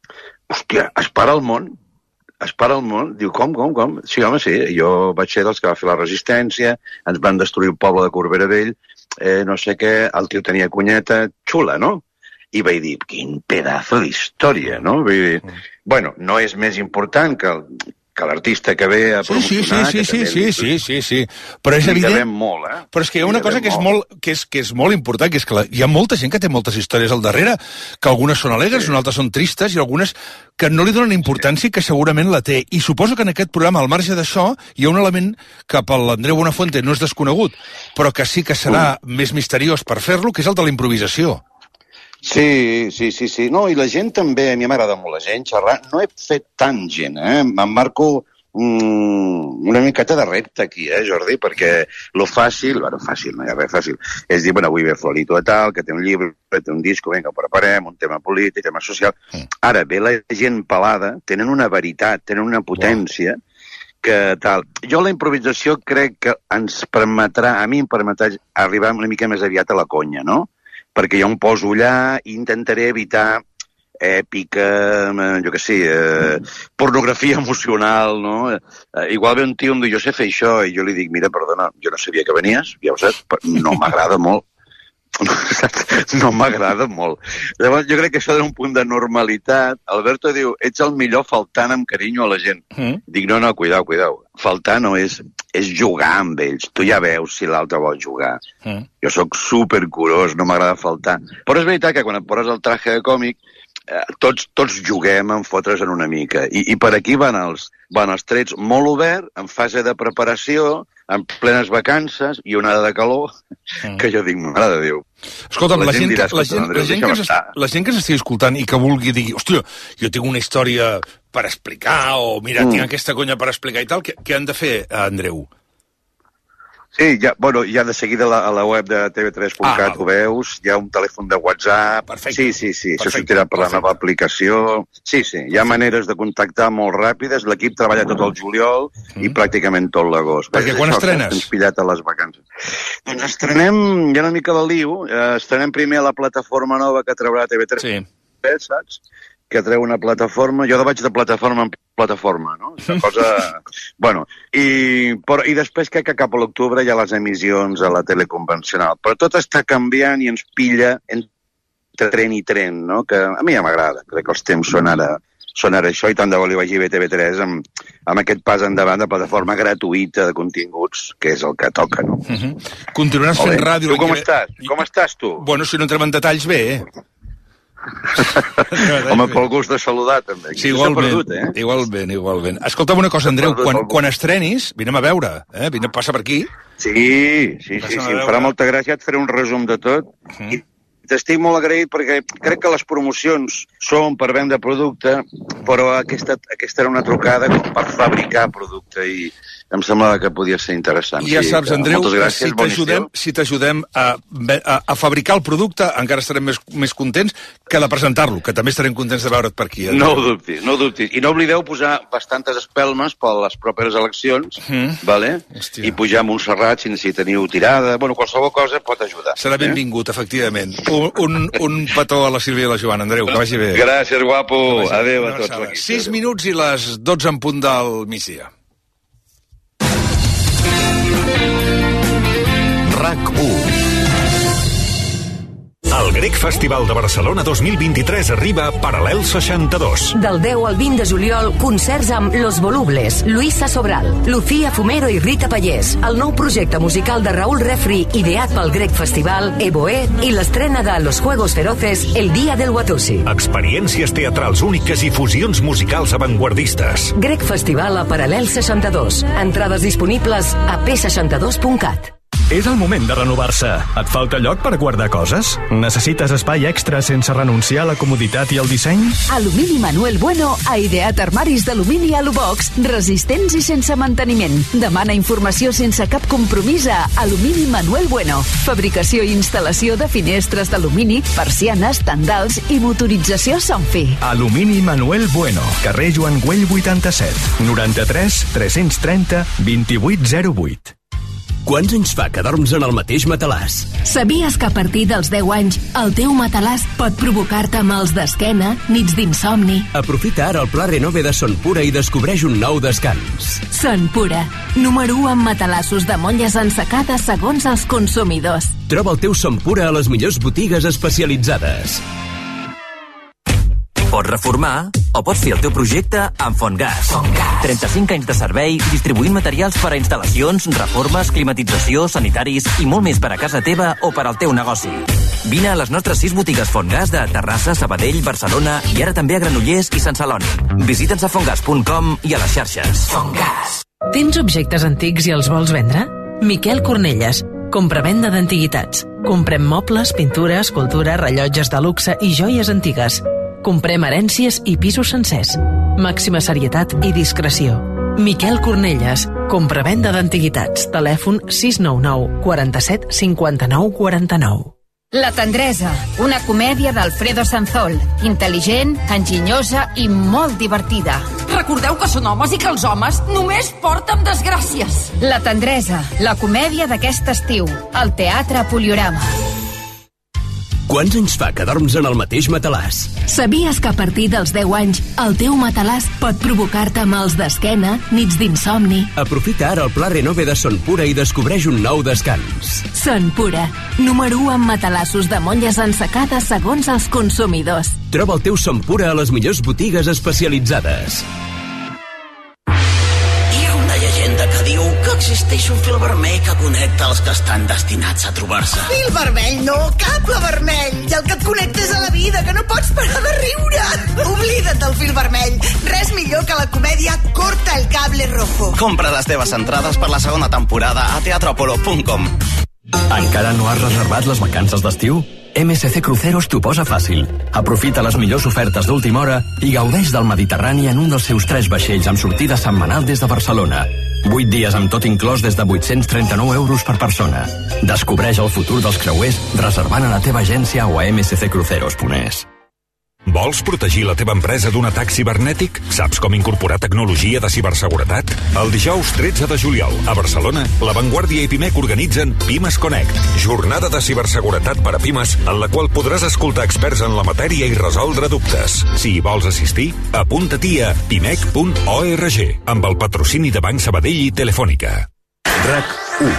Hòstia, es para el món, es para el món, diu, com, com, com? Sí, home, sí, jo vaig ser dels que va fer la resistència, ens van destruir el poble de Corbera Vell, eh, no sé què, el tio tenia cunyeta, xula, no? I vaig dir, quin pedazo d'història, no? Vull dir, bueno, no és més important que el, que l'artista que ve a promocionar... Sí, sí, sí, sí, sí, sí, sí, sí, però és evident... molt, eh? Però és que hi ha una cosa que és, molt, que, és, que és molt important, que és que la, hi ha molta gent que té moltes històries al darrere, que algunes són alegres, sí. Altres són tristes, i algunes que no li donen importància i que segurament la té. I suposo que en aquest programa, al marge d'això, hi ha un element que per l'Andreu Buenafuente no és desconegut, però que sí que serà mm. més misteriós per fer-lo, que és el de la improvisació. Sí, sí, sí, sí. No, i la gent també, a mi m'agrada molt la gent, xerrar. No he fet tant gent, eh? Em marco mm, una miqueta de repte aquí, eh, Jordi? Perquè lo fàcil, bueno, fàcil, no hi ha res fàcil, és dir, bueno, avui ve Florito a tal, que té un llibre, té un disco, vinga, ho preparem, un tema polític, tema social. Ara, ve la gent pelada, tenen una veritat, tenen una potència, que tal. Jo la improvisació crec que ens permetrà, a mi em permetrà arribar una mica més aviat a la conya, no? Perquè jo em poso allà i intentaré evitar èpica, jo què sé, eh, pornografia emocional, no? Eh, igual ve un tio i em diu, jo sé fer això, i jo li dic, mira, perdona, jo no sabia que venies, ja ho saps, no m'agrada molt. No m'agrada molt. Llavors, jo crec que això dona un punt de normalitat. Alberto diu, ets el millor faltant amb carinyo a la gent. Mm. Dic, no, no, cuidao, cuidao. Faltar no és, és jugar amb ells. Tu ja veus si l'altre vol jugar. Mm. Jo sóc supercurós, no m'agrada faltar. Però és veritat que quan et poses el traje de còmic, eh, tots, tots juguem en fotre's en una mica. I, i per aquí van els, van els trets molt obert, en fase de preparació, en plenes vacances i onada de calor, mm. que jo dic, mare de Déu. Escolta'm, la, la, gent, dirà, la, gent, Andreu, la, gent que es, la gent que s'estigui escoltant i que vulgui dir, hòstia, jo tinc una història per explicar, o mira, mm. tinc aquesta conya per explicar i tal, què, què han de fer, Andreu? Sí, ja, bueno, ja de seguida a la, a la web de T V tres punt cat ah, ho veus, hi ha un telèfon de WhatsApp... Perfecte. Sí, sí, sí, això sortirà per la nova aplicació... Sí, sí, hi ha maneres de contactar molt ràpides, l'equip treballa tot el juliol mm. i pràcticament tot l'agost. Perquè quan això, estrenes? Ens pillat a les vacances. Doncs estrenem, hi ha una mica de liu, eh, estrenem primer a la plataforma nova que traurà T V tres, sí. Saps? Que treu una plataforma, jo de vaig de plataforma en plataforma, no? Una cosa... bueno, i, però, i després crec que cap a l'octubre hi ha les emissions a la tele convencional. Però tot està canviant i ens pilla entre tren i tren, no? Que a mi ja m'agrada, crec que els temps són ara, són ara això, i tant de bo li vagi bé T V tres amb, amb aquest pas endavant de plataforma gratuïta de continguts, que és el que toca, no? Uh -huh. Continuaràs fent ràdio... Tu com estàs? Com estàs, tu? Bueno, si no entrem en detalls, bé, eh? Home, pel gust de saludar, també. Sí, igualment, perdut, eh? igualment, igualment. Escolta'm una cosa, Andreu, quan, quan estrenis, vinem a veure, eh? Vine, passa per aquí. Sí, sí, sí, sí, em farà molta gràcia, et faré un resum de tot, mm. i t'estic molt agraït perquè crec que les promocions són per vendre producte, però aquesta, aquesta era una trucada com per fabricar producte i em semblava que podia ser interessant. I ja sí, saps, que, Andreu, gràcies, si t'ajudem si t'ajudem a, a, a fabricar el producte, encara estarem més, més contents que de presentar-lo, que també estarem contents de veure't per aquí. Eh? No ho dubtis, no ho dubtis. I no oblideu posar bastantes espelmes per les properes eleccions, mm. vale? I pujar a Montserrat si, si teniu tirada. Bueno, qualsevol cosa pot ajudar. Serà benvingut, eh? efectivament. Un, un, un petó a la Sílvia i a la Joana. Andreu, que vagi bé. Gràcies, guapo. Adéu a tots. Sis minuts i les dotze en punt del migdia. RAC u. El Grec Festival de Barcelona dos mil vint-i-tres arriba a Paral·lel seixanta-dos. Del deu al vint de juliol, concerts amb Los Volubles, Luisa Sobral, Lucía Fumero i Rita Pallés, el nou projecte musical de Raúl Refri, ideat pel Grec Festival, Eboé, i l'estrena de Los Juegos Feroces, El Día del Watusi. Experiències teatrals úniques i fusions musicals avantguardistes. Grec Festival a Paral·lel seixanta-dos. Entrades disponibles a p seixanta-dos punt cat. És el moment de renovar-se. Et falta lloc per guardar coses? Necessites espai extra sense renunciar a la comoditat i al disseny? Alumini Manuel Bueno ha ideat armaris d'alumini Alubox, resistents i sense manteniment. Demana informació sense cap compromís a Alumini Manuel Bueno. Fabricació i instal·lació de finestres d'alumini, persianes, tendals i motorització Sonfi. Alumini Manuel Bueno, carrer Joan Güell vuitanta-set, noranta-tres tres-cents trenta vint-i-vuit zero vuit. Quants anys fa que dorms en el mateix matalàs? Sabies que a partir dels deu anys el teu matalàs pot provocar-te mals d'esquena, nits d'insomni? Aprofita ara el Pla Renove de Son Pura i descobreix un nou descans. Son Pura, número u en matalassos de molles ensecades segons els consumidors. Troba el teu Son Pura a les millors botigues especialitzades. Pots reformar o pots fer el teu projecte amb Fontgas. Fontgas. trenta-cinc anys de servei distribuint materials per a instal·lacions, reformes, climatització, sanitaris i molt més per a casa teva o per al teu negoci. Vine a les nostres sis botigues Fontgas de Terrassa, Sabadell, Barcelona i ara també a Granollers i Sant Celoni. Visita'ns a fontgas punt com i a les xarxes. Fontgas. Tens objectes antics i els vols vendre? Miquel Cornelles. Compravenda d'antiguitats. Comprem mobles, pintura, escultura, rellotges de luxe i joies antigues. Comprem herències i pisos sencers. Màxima serietat i discreció. Miquel Cornelles, compravenda d'antiguitats. Telèfon sis nou nou quaranta-set cinquanta-nou quaranta-nou. La tendresa, una comèdia d'Alfredo Sanzol. Intel·ligent, enginyosa i molt divertida. Recordeu que són homes i que els homes només porten desgràcies. La tendresa, la comèdia d'aquest estiu. Al Teatre Poliorama. Quants anys fa que dorms en el mateix matalàs? Sabies que a partir dels deu anys el teu matalàs pot provocar-te mals d'esquena, nits d'insomni? Aprofita ara el Pla Renove de Son Pura i descobreix un nou descans. Son Pura, número u en matalassos de molles ensecades segons els consumidors. Troba el teu Son Pura a les millors botigues especialitzades. Que diu que existeix un fil vermell que connecta els que estan destinats a trobar-se. Fil vermell no, cable vermell. I el que et connecta és a la vida, que no pots parar de riure. Oblida't del fil vermell. Res millor que la comèdia Corta el cable rojo. Compra les teves entrades per la segona temporada a teatropolo punt com. Encara no has reservat les vacances d'estiu? M S C Cruceros t'ho posa fàcil. Aprofita les millors ofertes d'última hora i gaudeix del Mediterrani en un dels seus tres vaixells amb sortida setmanal des de Barcelona. vuit dies amb tot inclòs des de vuit-cents trenta-nou euros per persona. Descobreix el futur dels creuers reservant a la teva agència o a m s c cruceros punt e s. Vols protegir la teva empresa d'un atac cibernètic? Saps com incorporar tecnologia de ciberseguretat? El dijous tretze de juliol, a Barcelona, La Vanguardia i Pimec organitzen Pimes Connect, jornada de ciberseguretat per a pimes, en la qual podràs escoltar experts en la matèria i resoldre dubtes. Si hi vols assistir, apunta-t'hi a pimec punt org, amb el patrocini de Banc Sabadell i Telefònica. RAC u.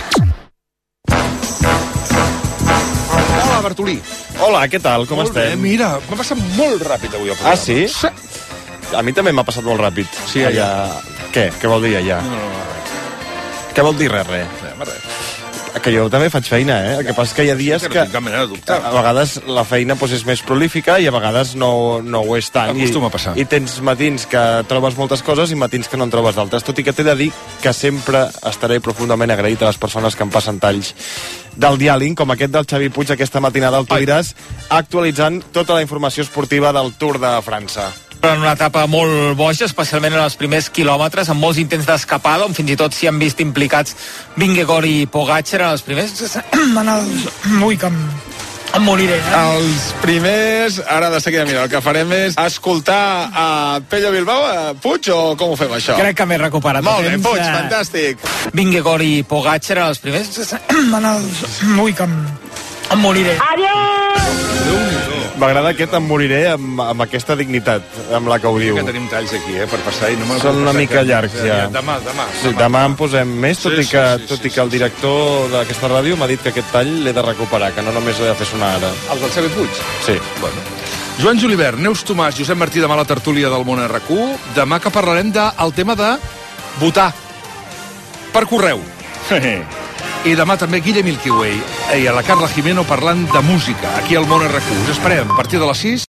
Hola, Bartolí. Hola, què tal? Com molt estem? Bé, mira, m'ha passat molt ràpid avui el programa. Ah, sí? Sí. A mi també m'ha passat molt ràpid. Sí, allà. Què? Què vol dir allà? No, no, no, res. Què vol dir res, res? Res, res. que jo també faig feina, eh? El que passa és que hi ha dies sí, que, que, no tinc cap manera de dubtar. a vegades la feina doncs, és més prolífica i a vegades no, no ho és tant. Acostuma a passar. I, I tens matins que trobes moltes coses i matins que no en trobes d'altres. Tot i que t'he de dir que sempre estaré profundament agraït a les persones que em passen talls del diàling, com aquest del Xavi Puig aquesta matinada al Tu diràs, actualitzant tota la informació esportiva del Tour de França. En una etapa molt boja, especialment en els primers quilòmetres, amb molts intents d'escapada, on fins i tot s'hi han vist implicats Vingegaard i Pogacar en els primers. En els... Ui, que em, em moriré. Eh? Els primers, ara de seguida, mira, el que farem és escoltar a Pello Bilbao, a Puig, o com ho fem, això? Crec que m'he recuperat. Molt bé, temps, Puig, eh... fantàstic. Vingegaard i Pogacar en els primers. En els... Ui, que em, em moriré. M'agrada aquest em moriré amb, amb aquesta dignitat amb la que ho diu. Que tenim talls aquí, eh, per passar i no Són una mica llargs, ja. Demà, demà. Sí, demà en posem més, tot, Sí, i que, sí, sí, tot sí, i que el director d'aquesta ràdio m'ha dit que aquest tall l'he de recuperar, que no només l'he de fer sonar ara. El del Xavi Puig? Sí. Bueno. Joan Julivert, Neus Tomàs, Josep Martí, demà a la tertúlia del Món R Q. Demà que parlarem del tema de votar per correu. I demà també Guille Milky Way i a la Carla Jimeno parlant de música aquí al Món R Q. Us esperem a partir de les sis.